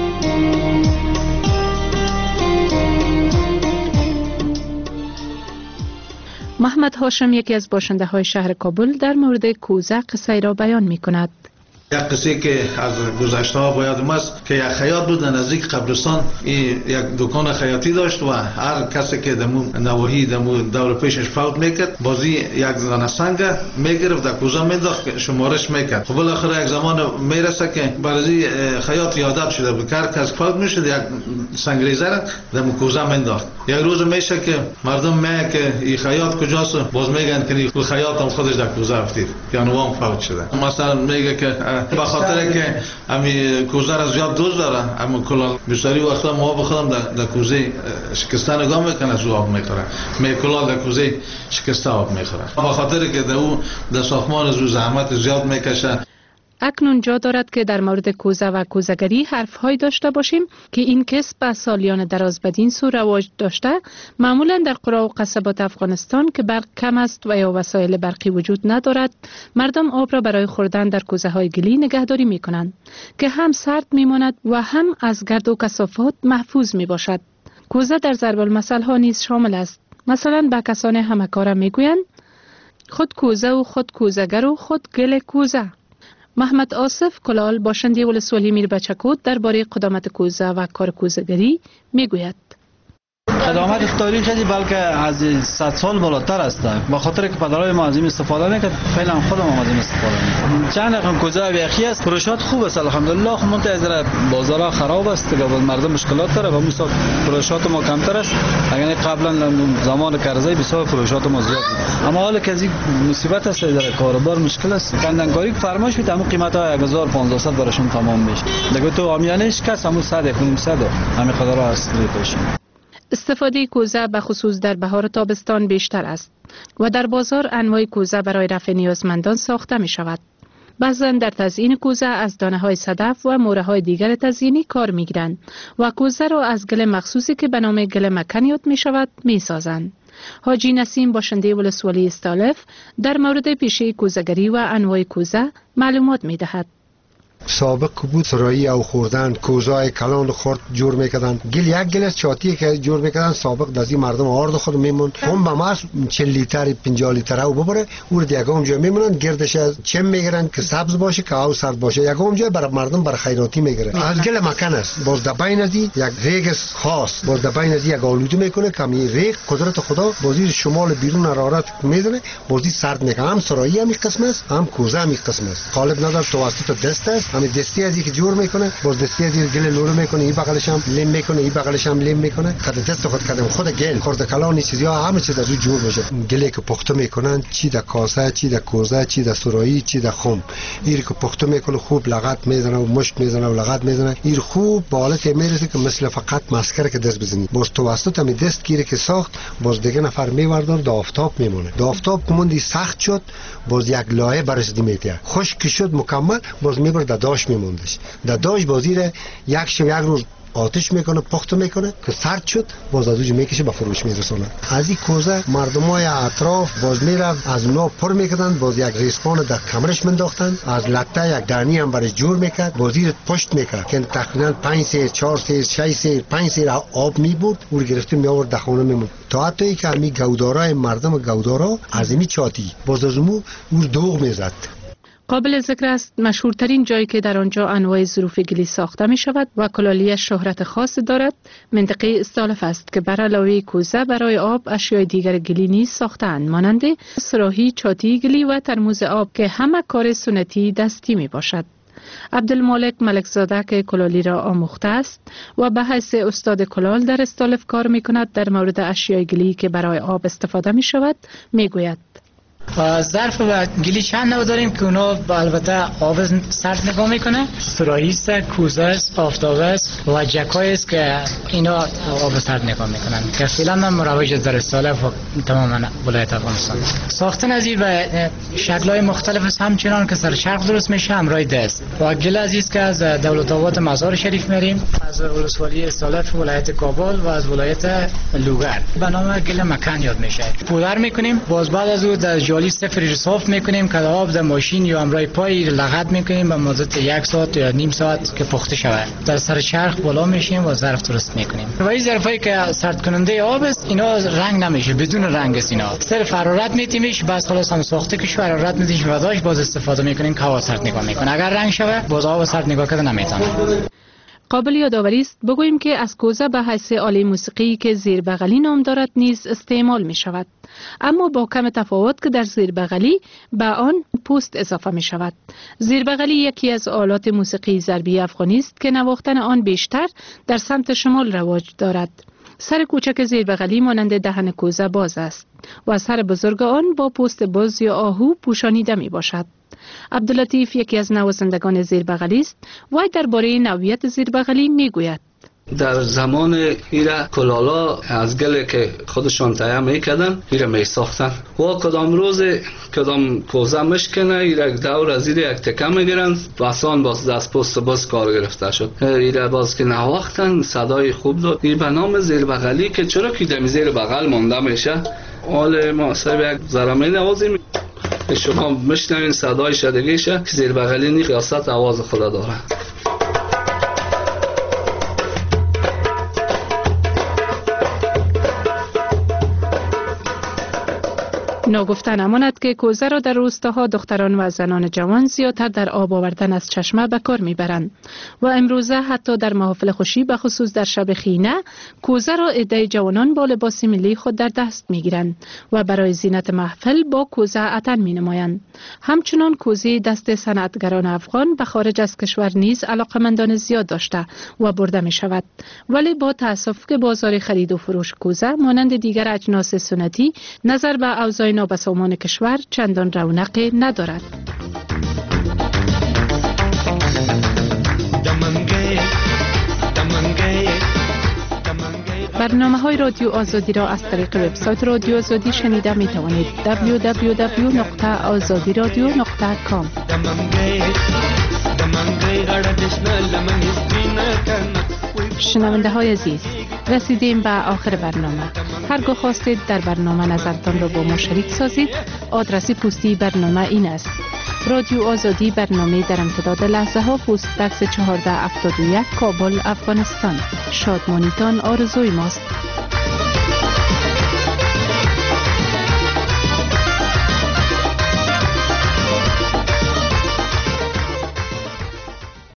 محمد هاشم یکی از باشنده های شهر کابل در مورد کوزه قصه را بیان می کند. یک قصه که از گذشته ها باید است که یک خیاط بود نزدیک قبرستان، یک دکان خیاطی داشت و هر کسی که دمو نواحی دمو دور پیشش فوت میکرد بازی یک دانه سنگ میگرفت در کوزه مینداخت شمارش میکرد. خب بالاخره یک زمان میرسه که برای خیاط یادت شده بود هر کس فوت میشد یک سنگریزه را دمو کوزه مینداخت. یک روز میشه که مردم میگه که این خیاط کجاست، باز میگن که این خیاط هم خودش در کوزه افتید یا نوام فوت شده. مثلا میگه که به خاطر که امی کوزه را زیاد دوست داره، اما کلال بسیاری وقتا ما بخودم در, در کوزه شکسته نگاه میکنه از آب میخوره، می کلال در کوزه شکسته آب میخوره. به خاطر که در او در ساختمان زو زحمت زیاد میکشه. اکنون جا دارد که در مورد کوزه و کوزه‌گری حرف‌هایی داشته باشیم که این کسب از سالیان دراز بدین سو رواج داشته، معمولا در قرى و قصبات افغانستان که برق کم است و یا وسایل برقی وجود ندارد، مردم آب را برای خوردن در کوزه‌های گلی نگهداری می‌کنند که هم سرد می‌ماند و هم از گرد و کثافات محفوظ می‌باشد. کوزه در ضرب المثل ها نیز شامل است. مثلا به کسان همکارم میگویند خود کوزه و خود کوزه‌گر و خود گل کوزه. محمد آصف کلال باشنده ولسوالی میر بچکوت درباره قدامت کوزه و کار کوزه‌گری میگوید. قدامت تاریخی بلکه از صد سال بالاتر است، به خاطر که پدرای ما از این استفاده میکرد، فعلا خودم هم از این استفاده میکنم. چند رقم کوزه بیخی است، فروشات خوب است الحمدلله. خب منتظر بازارها خراب است که مردم مشکلات داره و مثلا فروشات ما کمتر است. اگر قبلا زمان کرزی بسیار فروشات ما زیاد بود، اما حالا که از این مصیبت است در کاروبار مشکل است. کندنکاری فرمایش میده همون قیمت ها یک هزار و پانصد براشون تمام میشه. دیگه تو آمیانش کس همون صد پانصد همین قدر است میشه. استفاده کوزه به خصوص در بهار و تابستان بیشتر است و در بازار انواع کوزه برای رفع نیازمندان ساخته می شود. بعضا در تزیین کوزه از دانه های صدف و موره های دیگر تزیینی کار می گیرند و کوزه را از گل مخصوصی که به نام گل مکن یاد می شود می سازند. حاجی نسیم باشنده ولسوالی استالف در مورد پیشه کوزه‌گری و انواع کوزه معلومات می دهد. سابق بود سرایی او خوردن کوزای کلان خورد جور میکردن. گل یک گل چاتی که جور میکردن سابق دازی مردم آرد خود میمون هم به ماس چهل لیتر پنجاه لیتر او ببره او دیگه جای میمونن گردش چم میگیرن که سبز باشه که او سرد باشه. یگام جای برای مردم برای خیراتی میگیره. از گل مکن است. باز دبای نزی یک ریگ خاص باز دبای نزی یک آلوده میکنه که می ریگ قدرت خدا بازی شمال بیرون حرارت میزنه بازی سرد میکنه. هم سرایی هم قسم است هم کوزه هم قسم است. غالب نظر توسط دست است. همین دستی از اینکه جور میکنه باز دستی از این گل لولو میکنه این بغلش هم لم میکنه این بغلش هم لم میکنه خود دست خود کردم خود گل خورده کلان چیزا همه چیز از اون جور میشه. گلی که پخته میکنن چی در کاسه چی در کوزه چی در سرایی چی در خم این که پخته میکنه خوب لغت میزنه و مشت میزنه و لغت میزنه این خوب به حالت میرسه که مثل فقط مسکر که دست بزنی باز توسط هم دست گیره که ساخت باز دیگه نفر میوردن در آفتاب میمونه. در آفتاب کومندی سخت شد باز یک لایه برش دیمیته خشک شد مکمل باز میبره در داش میموندش. در داش بازی را یک شب یک روز آتش میکنه پخته میکنه که سرد شد باز از اونجا میکشه به فروش میرسونه. از این کوزه مردمای اطراف باز میرن از اونا پر میکردن باز یک ریسپان در کمرش منداختن از لطه یک دانی هم برش جور میکرد بازی پشت میکرد که تقریبا پنج سیر چهار سیر شش سیر پنج سیر آب میبرد او گرفته میآورد در خونه میموند تا حتی که همین گودارای مردم گودارا از این چاتی باز از اون او دوغ میزد. قابل ذکر است مشهورترین جایی که در آنجا انواع ظروف گلی ساخته می شود و کلالیش شهرت خاص دارد منطقه استالف است که بر علاوه کوزه برای آب اشیای دیگر گلی نیز ساختند مانند صراحی چاتی گلی و ترموز آب که همه کار سنتی دستی می باشد. عبدالمالک ملکزاده که کلالی را آموخته است و به حیث استاد کلال در استالف کار می کند در مورد اشیای گلی که برای آب استفاده می شود می گوید. ظرف و گلی چند نوع داریم که اونا البته آب سرد نگاه میکنه. سراحی است، کوزه است، آفتابه است و جکای است که اینا آب سرد نگاه میکنن که فعلا من مروج در استالف و تماما ولایت افغانستان. ساختن از این و شکل‌های مختلف است همچنان که سر چرخ درست میشه همراه دست و گل عزیز که از دولت آباد مزار شریف میریم از ولسوالی استالف ولایت کابل و از ولایت لوگر به نام گل مکن یاد میشه. پودر میکنیم باز بعد از اون در جالی سفری صاف میکنیم که آب در ماشین یا امرای پای لغت میکنیم به مدت یک ساعت یا نیم ساعت که پخته شود در سر چرخ بالا میشیم و ظرف درست میکنیم. و این ظرفایی که سرد کننده آب است اینا رنگ نمیشه بدون رنگ است اینا صرف حرارت میتیمش بس خلاص هم ساخته که شو حرارت میدیش و داش باز استفاده میکنیم که هوا سرد نگاه میکنه اگر رنگ شود باز آب سرد نگاه کرده نمیتونه. قابل یادآوری است بگوییم که از کوزه به حیث آله موسیقی که زیر بغلی نام دارد نیز استعمال می شود اما با کم تفاوت که در زیر بغلی به آن پوست اضافه می شود. زیر بغلی یکی از آلات موسیقی ضربی افغانی است که نواختن آن بیشتر در سمت شمال رواج دارد. سر کوچک زیر بغلی مانند دهن کوزه باز است و سر بزرگ آن با پوست بز یا آهو پوشانیده می باشد. عبداللطیف یکی از نوازندگان زیر بغلی است و درباره نوعیت زیر بغلی می گوید. در زمان ایره کلالا از گله که خودشان تهیه میکردن ایره میساختن و کدام روز کدام کوزه مشکنه ایره دور از ایره یک تکه میگیرن بسان باز دست پست باز کار گرفته شد. ایره باز که نواختن صدای خوب داد. این به نام زیر بغلی که چرا که دمی زیر بغل مانده میشه. حال ما صاحب یک زرمه نوازیم شما مشنوین صدای شدگیشه که زیر بغلی نی قیاست آواز خدا داره. ناگفته نماند که کوزه را در روستاها دختران و زنان جوان زیادتر در آب آوردن از چشمه به کار میبرند و امروزه حتی در محافل خوشی به خصوص در شب خینه کوزه را عده جوانان با لباس ملی خود در دست میگیرند و برای زینت محفل با کوزه عطن می نمایند. همچنان کوزه دست صنعتگران افغان به خارج از کشور نیز علاقمندان زیاد داشته و برده می شود، ولی با تأسف که بازار خرید و فروش کوزه مانند دیگر اجناس سنتی نظر به اوضاع نابسامان کشور چندان رونق ندارد. برنامه های رادیو آزادی را از طریق وبسایت رادیو آزادی شنیده می توانید. دبلیو دبلیو دبلیو نقطه آزادی رادیو نقطه کام. شنونده های عزیز، رسیدیم به آخر برنامه. هرگاه خواستید در برنامه نظرتان را با ما شریک سازید، آدرس پستی برنامه این است: رادیو آزادی، برنامه در امتداد لحظه ها، پست بکس چهارده هفتاد و یک، کابل، افغانستان. شادمانیتان آرزوی ماست.